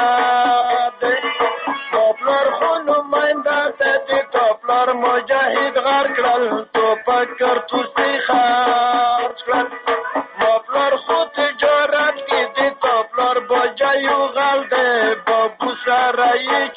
مجاهد غار کړل توپک کارتوسي خرڅ کړل مفلر خو تجارت کې دي توپلر بجایو غل دی بابو سره یې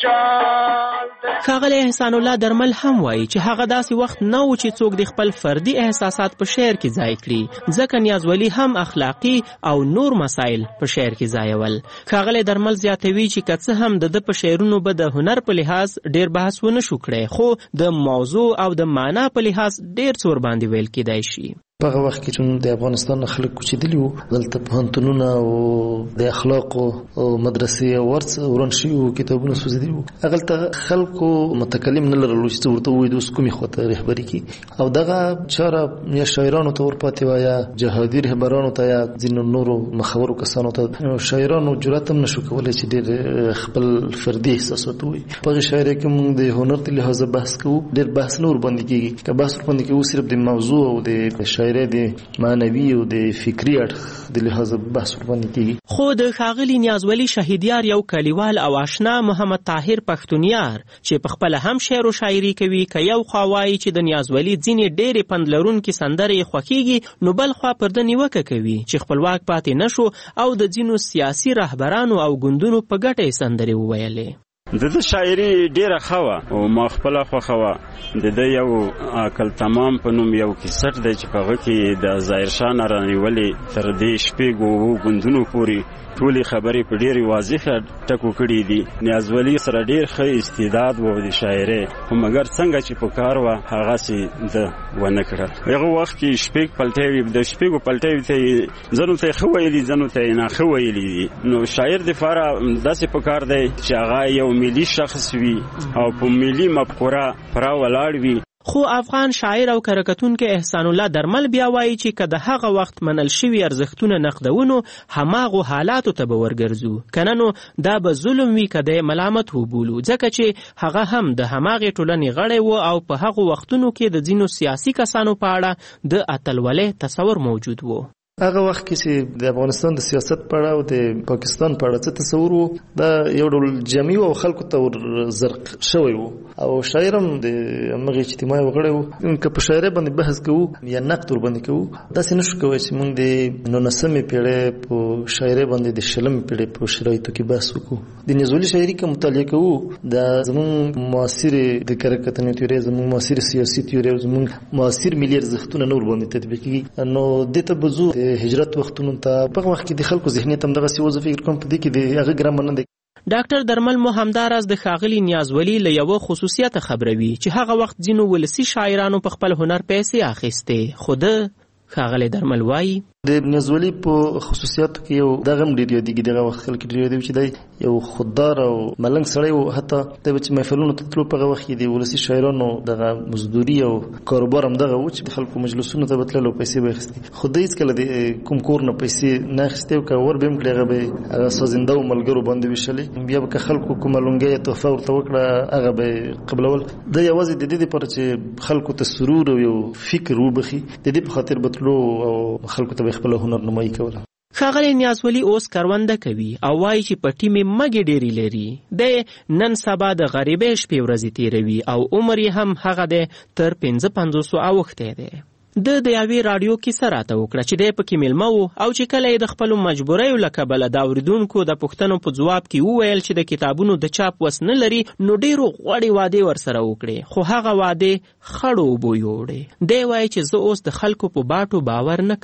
چال دی. ښاغلی احسان الله درمل هم وایي چې هغه داسې وخت نه و چې څوک د خپل فردي احساسات په شعر کې ځای کړي، ځکه نیاز ولی هم اخلاقی او نور مسایل په شعر کې ځایول. ښاغلی درمل زیاتوي چې که څه هم د په شعرونو به د هنر په لحاظ ډیر بحث ونه شو کړی، خو د موضوع او د معنا په لحاظ ډیر څور باندې ویل کېدای شي. په هغه وخت کې چې د افغانستان خلک کوچېدلي وو، دلته پوهنتونونه او د اخلاقو او مدرسې او ورنشي او کتابونه سوځېدلي وو. هغلته خلکو متکلم نه لرلو چې ورته ووایي د اوس کومې خواته رهبري کړي، او دغه چاره یا شاعرانو ته ورپاتې وه یا جهادي رهبرانو ته یا ځینو نورو مخورو کسانو ته. شاعرانو جرات هم نشو کولی چې ډېر خپل فردي احساسات ووایي. په هغې شاعرۍ کې موږ د هنر د لحاظه بحث کوو، ډېر بحث نه ورباندې کېږي. که بحث ورباندې کوو صرف د موضوع او د شاعرۍ د معنوي او د فکري اړخ د لحاظه بحث ورباندې کېږي. خو د ښاغلي نیازولي شهیدیار یو کلیوال او آشنا محمد طاهر پښتونیار چې په خپله هم شعر او شاعري کوي، که یو خوا وایي چې د نیازولي ځینې ډېرې پند لرونکي سندرې یې خوښېږي، نو بل خوا پر ده نیوکه کوي چې خپلواک پاتې نشو او د ځینو سیاسي رهبرانو او ګوندونو په ګټه یې سندرې وویلې. د شاعري ډیره خوا او ما خپل خوخوا د یو عقل تمام په نوم یو کیسټ دی چې په هغه کې د ظاهر شاه نارنیولې تر دې شپږو ګوندونو پورې ټولې خبرې په ډېرې واضحه ټکو کړي دي. نیازولي سره ډېر ښه استعداد و د شاعرۍ، خو مګر څنګه چې په کار وه هغسې ده ونه کړل. هغه وخت کې شپږ پلټۍ وي، د شپږو پلټۍ ته یې ځنو ته یې ښه ویلي ځنو ته یې ناښه ویلي دي. نو شاعر دپاره داسې په کار دی چې هغه یو ملي شخص وي او په ملي مفکوره پوره ولاړ وي. خو افغان شاعر او کرکټونکی احسان الله درمل بیا وایي چې که د هغه وخت منل شوي ارزښتونه نقدونو، هماغو حالاتو ته به ورګرځو، که نه نو دا به ظلم وي که د ملامت وبولو، ځکه چې هغه هم د هماغې ټولنې غړی و او په هغو وختونو کې د ځینو سیاسي کسانو په اړه د اتلولۍ تصور موجود و. هغه وخت کې چې د افغانستان د سیاست په اړه او د پاکستان په اړه څه تصور و، دا یو ډول جمعي او خلکو ته ور زرق شوی و، او شاعر هم د همغې اجتماعي وغړی و. که په شاعرۍ باندې بحث کوو یا نقد ورباندې کوو، داسې نه شو کوی چې موږ د 19مې پیړۍ په شاعرۍ باندې د 20مې پیړۍ په شرایطو کې بحث وکړو. د نیازولي شاعري که مطالعه کوو، دا زموږ معاصرې د کرکټنې تیورۍ، زموږ معاصر سیاسي تیورۍ او زموږ معاصر ملي ارزښتونه نه ورباندې تطبیق کېږي. نو دې ته به ځو هجرت وختونو ته. په وخت کې د خلکو ذهنیت هم دغسې و، زه فکر کوم په دې کې د هغه ګرامر نه دی. ډاکټر درمل مو همداراز د ښاغلي نیازولي له یوه خصوصیته خبروي چې هغه وخت ځینو ولسي شاعرانو په خپل هنر پیسې اخیستې، خو ده ښاغلی درمل وایي د نیازولي په خصوصیاتو کې یو دغه هم ډېر یادېږي. دغه وخت خلک ډېر یادوي چې دی یو خوددار او ملنګ سړی و. حتی دی به چې محفلونو ته تلو په هغه وخت کې د ولسي شاعرانو دغه مزدوري او کاروبار هم دغه و چې د خلکو مجلسونو ته به تلل او پیسې به اخیستې، خو دی هېڅکله د کوم کور نه پیسې نه اخیستې، او که ور به هم کړې هغه به هغه سازنده او ملګرو باندې ویشلې. بیا به که خلکو کومه لونګۍ یا تحفه ورته وکړه هغه به یې قبلول. دی یوازې د دې دپاره چې خلکو ته سرور او یو فکر وبخي، د دې په خاطر به تلو او خلکو ته به خپل هنر نمایي کوله. ښاغلی نیازولي اوس کرونده کوي او وایي چې په ټیم یې مګې ډېرې لري. دی نن سبا د غریبۍ شپې ورځې تېروي او عمر یې هم هغه دی تر 55 اوښتی دی. د یوې راډیو کیسه راته وکړه چې دی پکې میلمه و او چې کله یې د خپلو مجبوریو له کبله د اورېدونکو د پوښتنو په ځواب کې وویل چې د کتابونو د چاپ وس نه لري، نو ډېرو غوړې وعدې ورسره وکړې، خو هغه وعدې خړو اوبو یوړې. دی وایي چې زه اوس د خلکو په باټو باور نه کوم.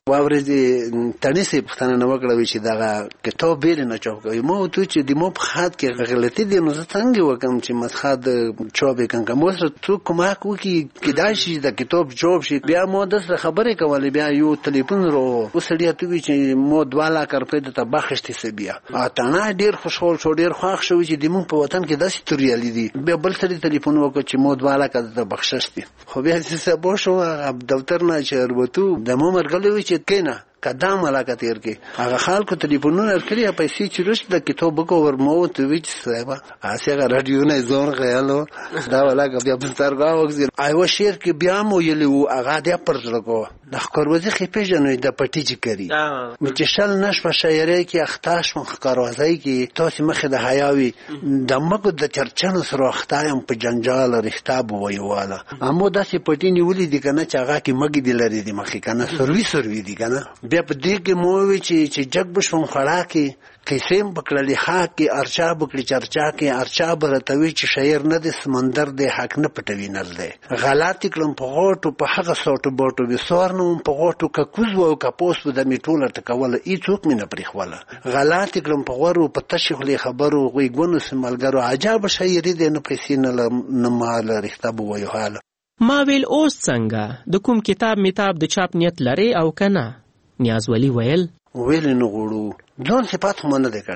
واورې تنې سي پښتنه نو وکړوي چې دا کتاب بیل نه چاپ کوي مو ته چې د مو په خاط کې غلطي دي نو زه څنګه وکم چې مسخاد چاپ کړم کوم سره څوک کومه کوي کېدای شي دا کتاب چاپ شي بیا مو د خبرې کولې بیا یو ټلیفون ورو وسړی ته وی چې مو 2 لک روپۍ د تبخشتي سي بیا اته ډیر خوشحال شو ډیر خوښ شو چې د مو په وطن کې داسې توریالي دي بیا بل سړي ټلیفون وکړ چې مو 2 لک د بخششتي خو بیا چې سبا شو دفتر نه چربتو د مو مرګلوي چې کینه قدم علاقه تیر کې هغه خلکو ټلیفونونه کړی پیسې چې رښت د کتاب کو ورمو ته وچ صاحب هغه رادیو نه زون غیالو دا ولاګه بیا په سترګا وګزیر ایو شیر کې بیا مو یلو هغه د پرځلکو د خکروزي خپې جنې د پټی چې کړی مچشل نشو شاعري کې اختاش مخ کاروازای کې تاسو مخه د حیاوي د مګو د چرچن سره اختایم په جنجال رښتاب ویواله امو داسې پټی نیولې دي کنه چې هغه کې مګ دی لري دي مخه کنه سروي دي کنه بیا په دې کې مووي چې جګ بشم خړا کې کیسیم بکړلې ها کې ارچا بکړي چرچا کې ارچا برتوي چې شاعر نه د سمندر د حق نه پټوي نه ده غلطی کلم په غوټو په هغه سوټو بوټو به سورنو په غوټو ککوز او کپوس د میټوله ټکول ایڅوک مینه پرېخواله غلطی کلم په غورو په تشخلي خبرو غوي ګونو سملګرو عجب شاعري د نه پیسې نه مال رښتاب وایو حال ما ویل اوس څنګه د کوم کتاب میتاب د چاپ نیت لري او کنه نیازولی ویل نه غوړو ځون صفات هم نه ده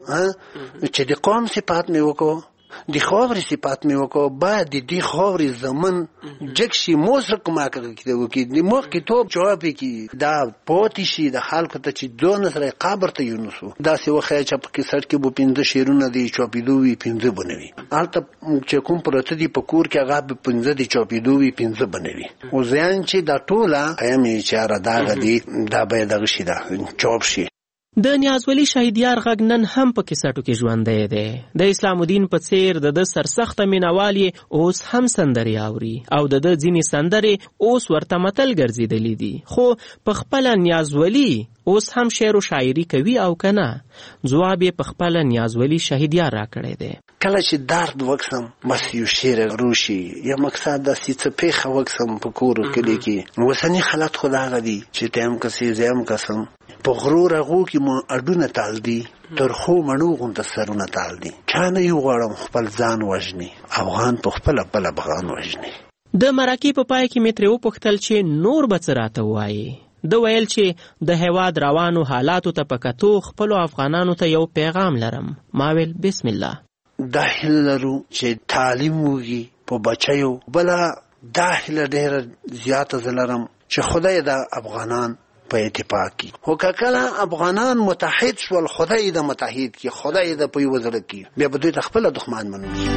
کړي چې د قوم صفات مې وکړو د خاورې صفات مې وکړو باید د دې خاورې زمن جکشي موسر کومه کوي د مو کتاب جواب کې دا پوتې شي د خلکو ته چې دون سره قبر ته یونسو دا سی وخه چې په کې سر کې بو 15 شیرونه دی چاپیدوي 15 بنوي البته چې کوم پرته دی په کور کې هغه 15 دی چاپیدوي 15 بنوي او ځان چې دا ټوله اېمې چې را دا دی دا به دغه شي دا چاپ شي د نیازولی شهیدیار غږ نن هم په کیسټو کې ژوندی دی د اسلام الدین په څیر د سرسخته مینوال اوس هم سندري اوري او د ځینې سندرې اوس ورته متل ګرځېدلې دي خو په خپل نیازولی اوس هم شعر او شاعري کوي او کنه جواب په خپل نیازولی شهیدیار را کړی دی کله چې درد وکسم بس یو شعر روشي یا مقصد د سیڅ په وکسم په کورو کې لیکي وسنی خلات خدا غدي چې تم کسي زم قسم په غرور هغه کې مو اډونه تال دي ترخو مڼو غونډه سرونه تال دي چانه یو غړم خپل ځان وژني افغان په خپل بل افغان وژني د مرکې په پای کې مترو پختل چې نور بچراته وایي د ویل چې د هواد روانو حالاتو ته پکاتو خپل افغانانو ته یو پیغام لرم ما ویل بسم الله داخل لرو چې تعلیم وږي په بچیو بلا داخله ډیر زیات زلرم چې خدای د افغانان په اتفاق کی هو کله افغانان متحد شول خدای د متحد کی خدای د په وزر کی بیا په دوی خپل دښمن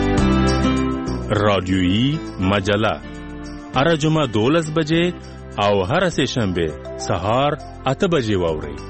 منو رادیویی مجله هر جمعه 12 بجې او هر سه شنبه سهار 8 بجې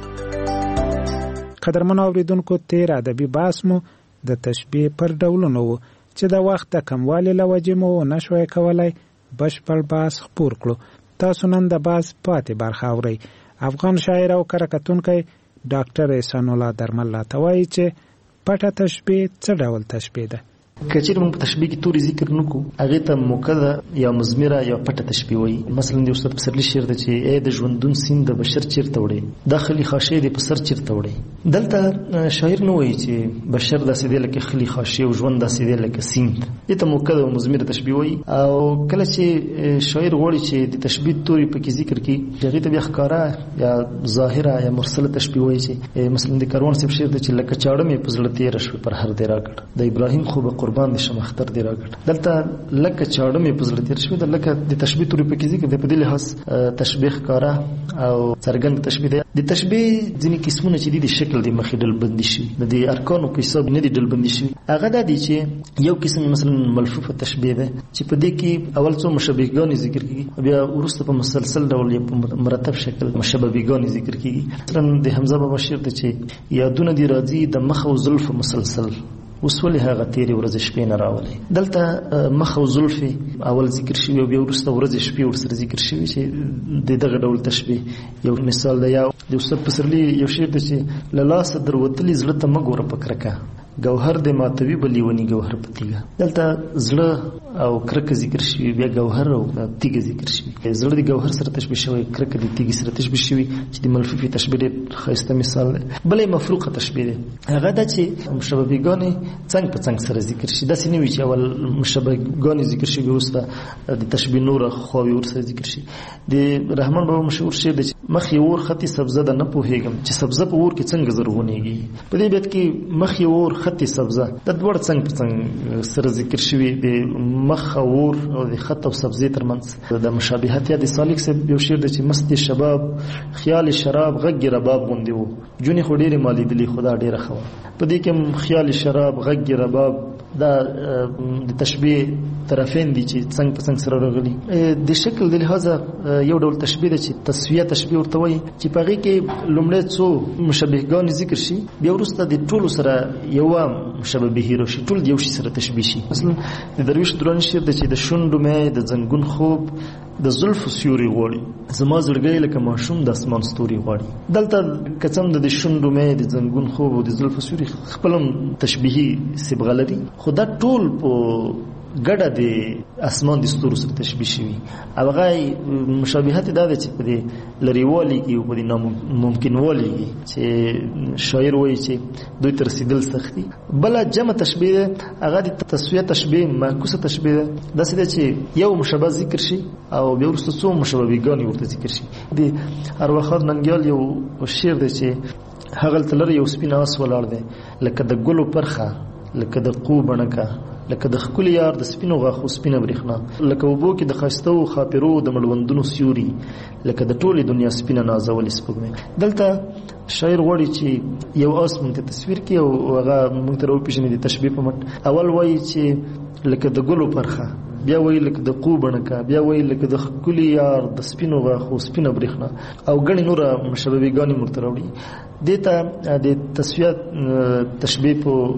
واوري قدرمن اوریدونکو تیر ادبي بحث مو د تشبیه پر ډولونو چې د وخت د کموالي لوجې مو نشوي کولای بشپړ بحث خپور کړو تاسو نن د بحث پاتې برخه اورئ افغان شاعر او کتونکی ډاکټر احسان الله درمل ته وایي چې پټه تشبیه څه ډول تشبیه ده کچیر موږ په تشبیه کې توري ذکر نکو هغه ته مکده یا مزمره یا پټه تشبیه وایي مثلا د استاد پسرلی شعر د چې اې د ژوندون سین د بشر چیرته وړي داخلي خاشه د پسر چیرته وړي دلته شاعر نو وایي چې بشر د سیدل کې خلی خاشه او ژوند د سیدل کې سین دته مکده او مزمره تشبیه وایي او کله چې شاعر غواړي چې د تشبیه توري په کې ذکر کړي هغه ته بیا ښکارا یا ظاهره یا مرسله تشبیه وایي چې مثلا د کاروان سیب شعر د چې لکه چاړه مې پزړه تیر شو پر هر دی راګړ د ابراهیم خو قربان دي شمختر دی راګټ دلته لکه چاړه مې پزړه تیر شوی د لکه د تشبیه توري په کې ذکر د په دې لحاظ تشبیه کارا او څرګند تشبیه دی د تشبیه ځینې قسمونه چې د شکل د مخې ډول بندي شي د ارکانو په حساب نه دي ډول بندي شي هغه د دې چې یو قسم مثلا ملفوفه تشبیه ده چې په دې کې اول څو مشابهګان ذکر کیږي بیا ورسته په مسلسل ډول یا په مرتب شکل مشابهګان ذکر کیږي مثلا د حمزه بابا شعر ته چې یادونه دی راځي د مخ او زلف مسلسل وسولې هغه تیرې ورځې شپې نه راولي دلته مخ او زلفي اول ذکر شوی او بیا ورسته ورځې شپې ورسره ذکر شوی چې د دغه ډول تشبیه یو مثال دی یا د استاد پسرلی یو شعر دی چې لاس دروتلی زړه ته مګوره پکرکا گوهر د ماتوي بلی ونی گوهر پتیګه دلته زړه او کرکه ذکر شوی بیا گوهر او تیګه ذکر شوی زړه د گوهر سره تشبیه شوی کرکه د تیګه سره تشبیه شوی چې د ملفوفي تشبیه خاصه مثال ده بلې مفروقه تشبیه ده هغه د چې مشابهګانې څنګه په څنګه سره ذکر شي داسې نه وي چې اول مشابهګانې ذکر شي وروسته د تشبیه نور خو ورسره ذکر شي د رحمان بابا مشهور شعر د مخ یور خطي سبزه ده نه پوهېږم چې سبزه په ور کې څنګه زرغونېږي په دې بیت کې مخ یور خطي سبزه د دوړ څنګه سره ذکر شوی د مخ اور او د خط او سبزه ترمنځ د مشابهت یا د سالک سره یو شعر د چې مست شباب خیال شراب غږ رباب غوندي وو جونې خو ډېرې مالې دلی خدا ډېره خو په دې کې خیال شراب غږ رباب دا د تشبیه طرفین دي چې څنګه په څنګه سره راغلي د شکل د لحاظه یو ډول تشبیه ده چې تسویه تشبیه ورته وایي چې په هغې کې لومړی څو مشابهګانې ذکر شي بیا وروسته د ټولو سره یوه مشابهي راشي ټول د یو شي سره تشبیه شي مثلا د درویش دراني شعر ده چې د شونډو مې د زنګون خوب د زلفو سیوري غواړي زما زړګی لکه ماشوم د اسمان ستوري غواړي دلته کڅم د شونډو مې د زنګون خوب او د زلفو سیوري خپلم تشبیهي صبغه لري خو دا ټول په ګډه د اسمان د ستورو سره تشبیه شوي او هغه مشابهت دا ده چې په دې لرېوالي کې او په دې ناممکنوالي کې چې شاعر وایي چې دوی ته رسېدل سخت دي بله جمع تشبیه ده هغه د تسویه تشبیه معکوسه تشبیه ده داسې ده چې یو مشابه ذکر شي او بیا وروسته څو مشابهګانې ورته ذکر شي د ارواښاد ننګیال یو شعر دی چې هغلته لرې یو سپین آس ولاړ دی لکه د ګلو پرخه لکه د قو بڼکه لکه د ښکلي یار د سپینو غاښو سپینه برېښنا لکه اوبو کې د ښایستو خاپرو د مړوندونو سیوري لکه د ټولې دنیا سپینه نازولې سپوږمۍ دلته شاعر غواړي چې یو آس موږ ته تصویر کړي او هغه موږ ته راوپېژني د تشبیه په مټ اول وایي چې لکه د ګلو پرخه بیا وایي لکه د قو بڼکه بیا وایي لکه د ښکلي یار د سپینو غاښو سپینه برېښنا او ګڼې نوره مشابهګانې موږ ته راوړي دې ته د تسویه تشبیه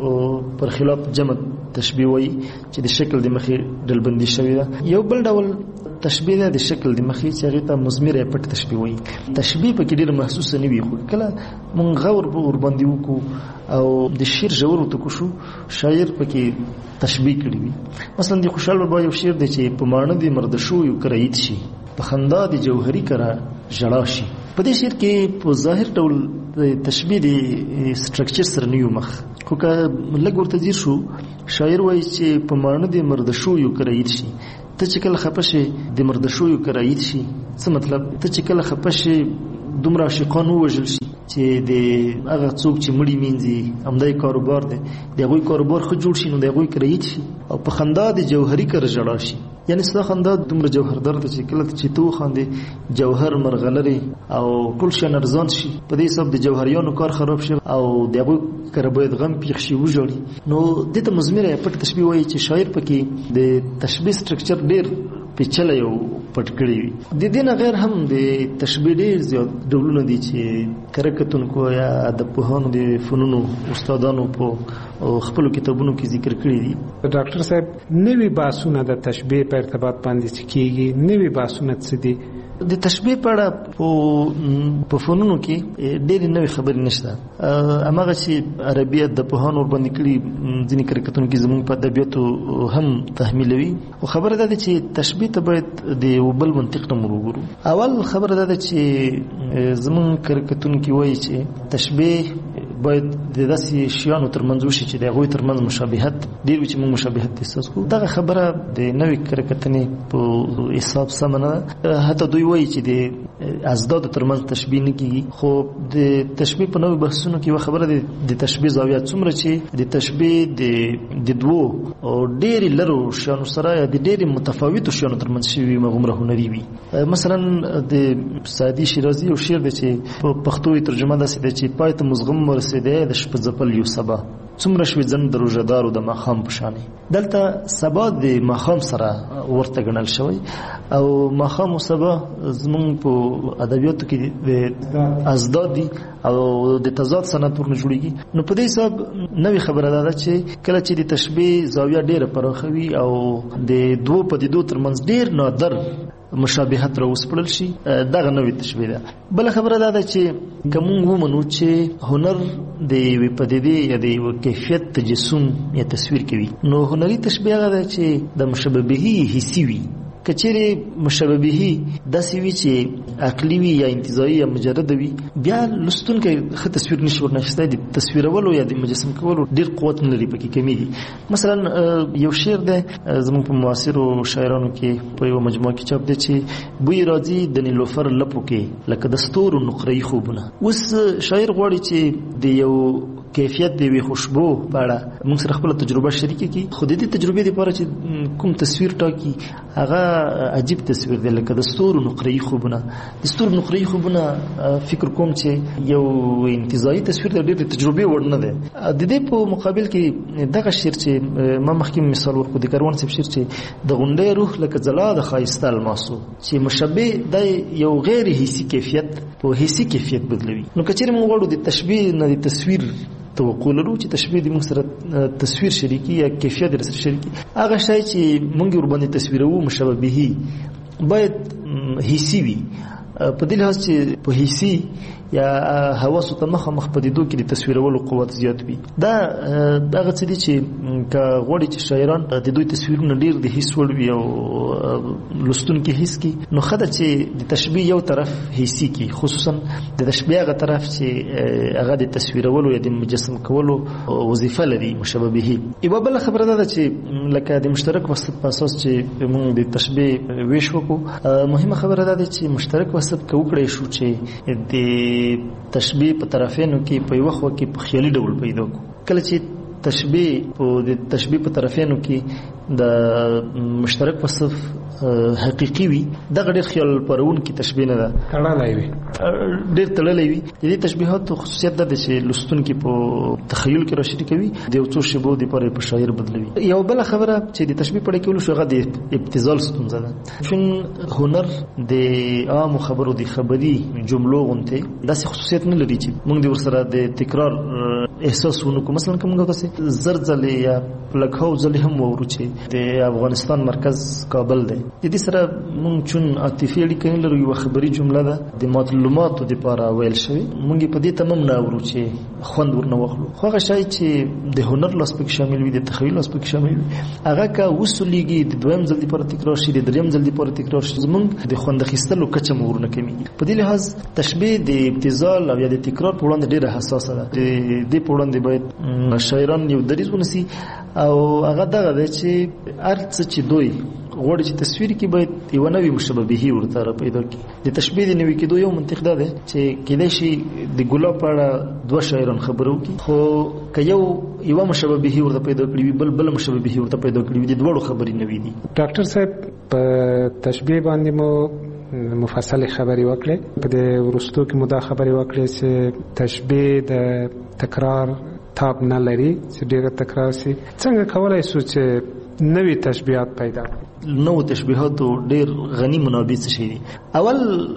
پر خلاف جمع تشبیه وایي چې د شکل د مخې ډلبندي شوې ده یو بل ډول تشبیه ده د شکل د مخې چې هغې ته مضمره پټ تشبیه وایي تشبیه پکې ډېره محسوسه نه وي خو کله مونږ غور ورباندې وکړو او د شعر ژور ورته کوشو شاعر پکې تشبیه کړي وي مثلا د خوشحال بابا یو شعر دی چې په ماڼه د مرده شویو کره عید شي په خندا د جوهري کره ژړا شي په دې شعر کې په ظاهر ډول تشبیه د سټرکچر سره نه یو مخ خو که لږ ورته ځیر شو شاعر وایي چې په ماڼه د مرده شویو کره عید شي ته چې کله خفه شې د مرده شویو کره عید شي څه مطلب ته چې کله خفه شې دومره عاشقان ووژل شي چې د هغه څوک چې مړي مینځي همدای کاروبار دی د هغوی کاروبار ښه جوړ شي نو د هغوی کره عید شي او په خندا د جوهري کره ژړا شي یعنې ستا خندا دومره جوهردار ده چې کله چې ته وخاندې جوهر مرغلرې او ټول شیان ارزان شي په دې حساب د جوهریانو کار خراب شي او د هغوی کره باید غم پیښ شي وژاړي نو دې ته مضمره پټ تشبیه وایي چې شاعر پکې د تشبیه سټرکچر ډېر پیچلی او پټ کړی وي د دې نه غیر هم د تشبیه ډېر زیات ډولونه دي چې کره کتونکو یا ادبپوهانو د فنونو استادانو په خپلو کتابونو کې ذکر کړي دي ډاکټر صاحب نوي بحثونه د تشبیه په ارتباط باندې چې کېږي نوي بحثونه څه دي د تشبیه په اړه په فنونو کې ډېرې نوې خبرې نشته هماغه چې عربي ادبپوهانو ورباندې کړي ځینې کره کتونکي زموږ په ادبیاتو هم تحمیلوي خو خبره دا ده چې تشبیه ته باید د یو بل منطق نه وګورو اول خبره دا ده چې زموږ کره کتونکي وایي چې تشبیه باید د داسې شیانو ترمنځ وشي چې د هغوی ترمنځ مشابهت ډېر وي چې موږ مشابهت احساس کړو دغه خبره د نوې کره کتنې په حساب سمه نه ده حتی دوی وایي چې د ازدادو ترمنځ تشبیه نه کېږي خو د تشبیه په نوې بحثونو کې یوه خبره د تشبیه زاویه څومره چې د تشبیه د دوو ډېرې لرو شیانو سره یا د ډېرې متفاوتو شیانو ترمنځ شوي هغومره هنري وي مثلا د سعدي شیرازي یو شعر دی چې په پښتو یې ترجمه داسې دی چې پای ته مزغم ورسېدی د شپه ځپل یو سبا څومره شوي ځن د روژهدارو د ماښام په شانې دلته سبا د ماښام سره ورته ګڼل شوی او ماښام او سبا زموږ په ادبیاتو کې د ازداد دي او د تضاد صنعت ورنه جوړېږي نو په دې حساب نوې خبره ده چې کله چې د تشبیه زاویه ډېره پراخه وي او د دوو پدیدو ترمنځ ډېر نادر مشابهت را وسپړل شي دغه نوې تشبیه ده. بل خبره ده چې کوم ومنو چې هنر د یوې پدیدې یا د یو کیفیت تجسم یا تصویر کوي، نو هنري تشبیه ده چې د مشابهي حسي وي. کچېرې مشابهي داسې وي چې عقلي وي یا انتزاعي یا مجرد وي، بیا لوستونکی ښه تصویر نشي ورناخیستی. د تصویرولو یا د مجسم کولو ډېر قوت نه لري، پکې کمیږي. مثلا یو شعر دی زموږ په معاصرو شاعرانو کې په یوه مجموعه کې چاپ دی چې بوی راځي د نیلوفر لپو کې لکه د ستورو نقره‌يي خوبونه. اوس شاعر غواړي چې د یو کیفیت دی وی خوشبو په اړه موږ سره خپل تجربه شریکه کی. خو د دې تجربې لپاره چې کوم تصویر ټاکي هغه عجیب تصویر دی لکه د ستورو نقره‌يي خوبونه. د ستورو نقره‌يي خوبونه فکر کوم چې یو انتزاعي تصویر دی، ډېر د تجربې وړ نه دی. د دې په مقابل کې دغه شعر چې ما مخکې مثال ورکو د کاروان صاحب شعر چې د غونډې روح لکه ځلا د ښایسته الماسو، چې مشبه د یو غیر حسي کیفیت په حسي کیفیت بدلوي. نو کچېرې موږ غواړو د تشبیه نه د تصویر توقع لرو چې تشبیه د موږ سره تصویر شریکي یا کیفیت در سره شریکي، هغه شی چې موږ ورباندې تصویرو مشابهي باید حسي وي. په دې لحاظ چې په حسي یا حواسو ته مخامخ پدیدو کې د تصویرولو قوت زیات وي. دا هغه څه دي چې که غواړي چې شاعران د دوی تصویرونه ډېر د حس وړ وي او لوستونکي حس کړي، نو ښه ده چې د تشبیه یو طرف حسي کړي، خصوصا د تشبیه هغه طرف چې هغه د تصویرولو یا د مجسم کولو وظیفه لري مشابهي. یوه بله خبره ده چې لکه د مشترک وسط په اساس چې موږ د تشبیه ویش وکړو، مهمه خبره ده چې مشترک وسط که وکړی شو چې د تشبیه په طرفینو کې په یو وخت کې په خیالي ډول پیدا کو. کله چې تشبیه په د تشبیه په طرفینو کې د مشترک وصف حقيقي وي، دغه ډېر خیال پرون کې تشبیه نه ده، تړلې وي، ډېر تړلې وي. د دې تشبیهاتو خصوصیت ده چې لوستونکي په تخیل کې راشي کوي، د یو څو شیبو د پاره په شاعر بدلوي. یو بل خبره چې د تشبیه پړې کولو شو هغه د ابتذال ستونزه ده. چون هنر د عام خبرو د خبري جملو غونته داسې خصوصیت نه لري چې موږ د ورسره د تکرار احساس ونکو. مثلا کومه تاسو زرزلې یا لکهو ځلې هم وورو چې د افغانستان مرکز کابل دی، د دې سره مونږ چون عاطفي اړیکې نه لرو، یو خبري جمله ده د معلوماتو لپاره ویل شوی، مونږ په دې تمام نه اورو چې خوند ورنه واخلو. خو هغه شی چې د هنر لاس پکې شامل وي، د تخیل لاس پکې شامل وي، هغه کا وسولېږي د دویم ځل لپاره تکرار شي، د دریم ځل لپاره تکرار شي، زمونږ د خوند اخیستلو کچه مو ورنه کوي. په دې لحاظ تشبیه د ابتذال او یا د تکرار په وړاندې ډېره حساسه ده. د دې په وړاندې باید شاعران یو دریځ ونیسي او هغه دغه دی چې هر څه چې دوی غواړي چې تصویر کې باید یو نوې مشابهي ورته پیدا کړي. د تشبیه د نوې کېدو یو منطق ده چې کېدای شي د ګلاب په اړه دوه شاعران خبرو وکړي، خو که یو مشابهي ورته پیدا کړي وي، بل مشابهي ورته پیدا کړي وي، د دواړو خبرې نوې دي. ډاکټر صاحب په تشبیه باندې مو مفصل خبري وکړه، په دې ورستو کې مدا خبري وکړه چې تشبیه د تکرار تاب نه لري، چې ډېر تکرار سي. څنګه کولای شو چې نوې تشبیهات پیدا کړو؟ نو تشبیهاتو ډېر غني منابع څه دي. اول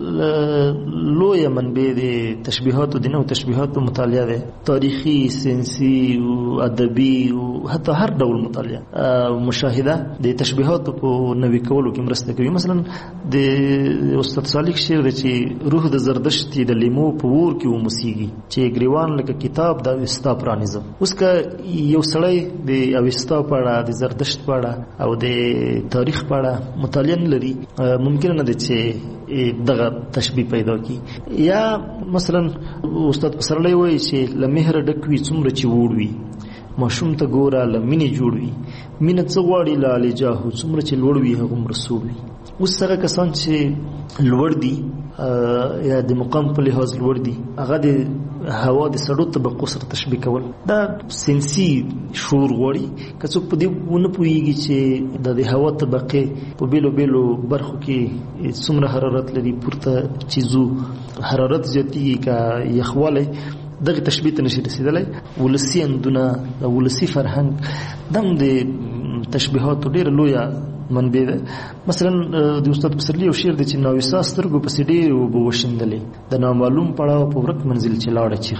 لویه منبع د تشبیهاتو د نو تشبیهاتو مطالعه ده، تاریخي، ساینسي او ادبي او حتی هر ډول مطالعه مشاهده د تشبیهاتو په نوې کولو کې مرسته کوي. مثلا د استاد صالح شعر د چې روح د زردشت د لیمو په ور کې ومسیږي چې ګریوان لکه کتاب د اوستا پرانیزم. اوس که یو سړی د اوستا په اړه، د زردشت په اړه او د تاریخ په اړه مطالعه نه لري، ممکن نه ده چې دغه تشبیه پیدا کی. یا مثلا استاد پسرلی وایي چې لمهر ډک وي څومره چې وړ وي، ماشوم ته ګوره لمینې جوړ وي، مینه څه غواړي له علیجاهو څومره چې لوړ وي هغومره سوړ وي. اوس هغه کسان چې لوړ دي یا د مقام په لحاظ لوړ دي، هغه د هوا د سړو طبقو سره تشبیه کول دا سنسي شعور غواړي. که څوک په دې ونه پوهېږي چې د هوا طبقې په بیلو بیلو برخو کې څومره حرارت لري، پورته چیزو حرارت زیاتېږي که یخوالی، دغه تشبیه ته نشي رسېدلی. ولسي اندونه، ولسي فرهنګ دم د تشبیهاتو ډېره لویه منبع ده. مثلا د استاد پسرلی یو شعر دی چې ناویسا سترګو پسې ډېرې اوبه وشیندلې، د نامعلوم پړاو په ورک منزل چې لاړه چیغه.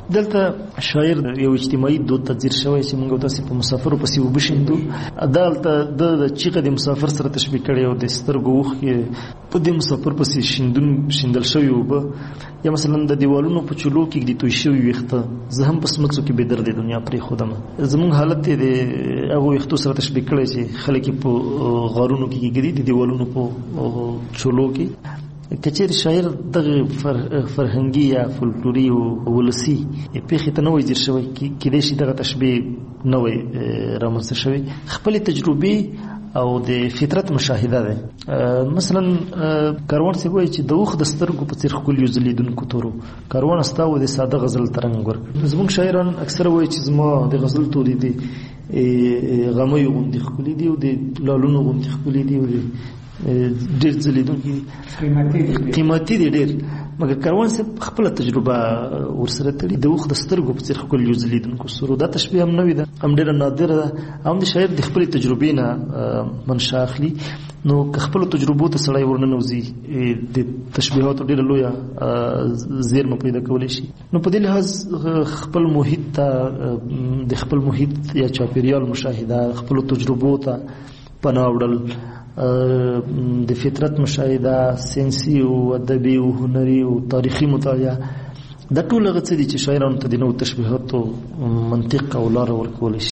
دلته شاعر یو اجتماعي دود تجزیر شوی چې موږ تاسو په مسافرو پسې وبشیندو دلته د چیغه د مسافر سره تشبیه کړي او د سترګو وخ په دې مسافر پسې شیندل شوی وب یا مثلا د دیوالونو په چلو کې د توي شوی وخته زه هم په سمڅو کې به درد دنیا پرې خودم زموږ حالت د هغه وختو سره تشبیه کړي چې خلک په غارونو کې ګرځي د دیوالونو په چلو کې کچیر شاعر دغه فرهنګي یا فولکلوري او ولسی پیښې ته نوې ځیر شوی کې د شي دغه تشبیه نوې رامنځته شوی خپل تجربه او د فطرت مشاهده ده مثلا کاروان سی وایي چې د اوخ د سترګو په څیر خپل یو ځلیدونکو تورو کاروان استاو د ساده غزل ترنګ ور زموږ شاعران اکثر وایي چې زما د غزل توري دي غمي غوندي خپل دي او د لالونو غوندي خپل دي او ډېر ځلیدونکي قیمتي دي ډېر مګر کاروان صاحب خپل تجربه ورسره تړي د وخت د سترګو په څیر خپل یو ځلیدونکو سره دا تشبیه هم نوې ده هم ډېره نادره ده هم د شاعر د خپل تجربې نه منشا اخلي نو که خپل تجربو ته سړی ورننوځي د تشبیهاتو ډېره لویه زیرمه پیدا کولی شي نو په دې لحاظ خپل محیط ته د خپل محیط یا چاپیریال مشاهده خپل تجربو ته پناه وړل د فطرت مشاهده ساینسي او ادبي او هنري او تاریخي مطالعه د ټول هغه څه دي چې شاعرانو ته د نوو تشبیهاتو منطق او لاره ورکولی شي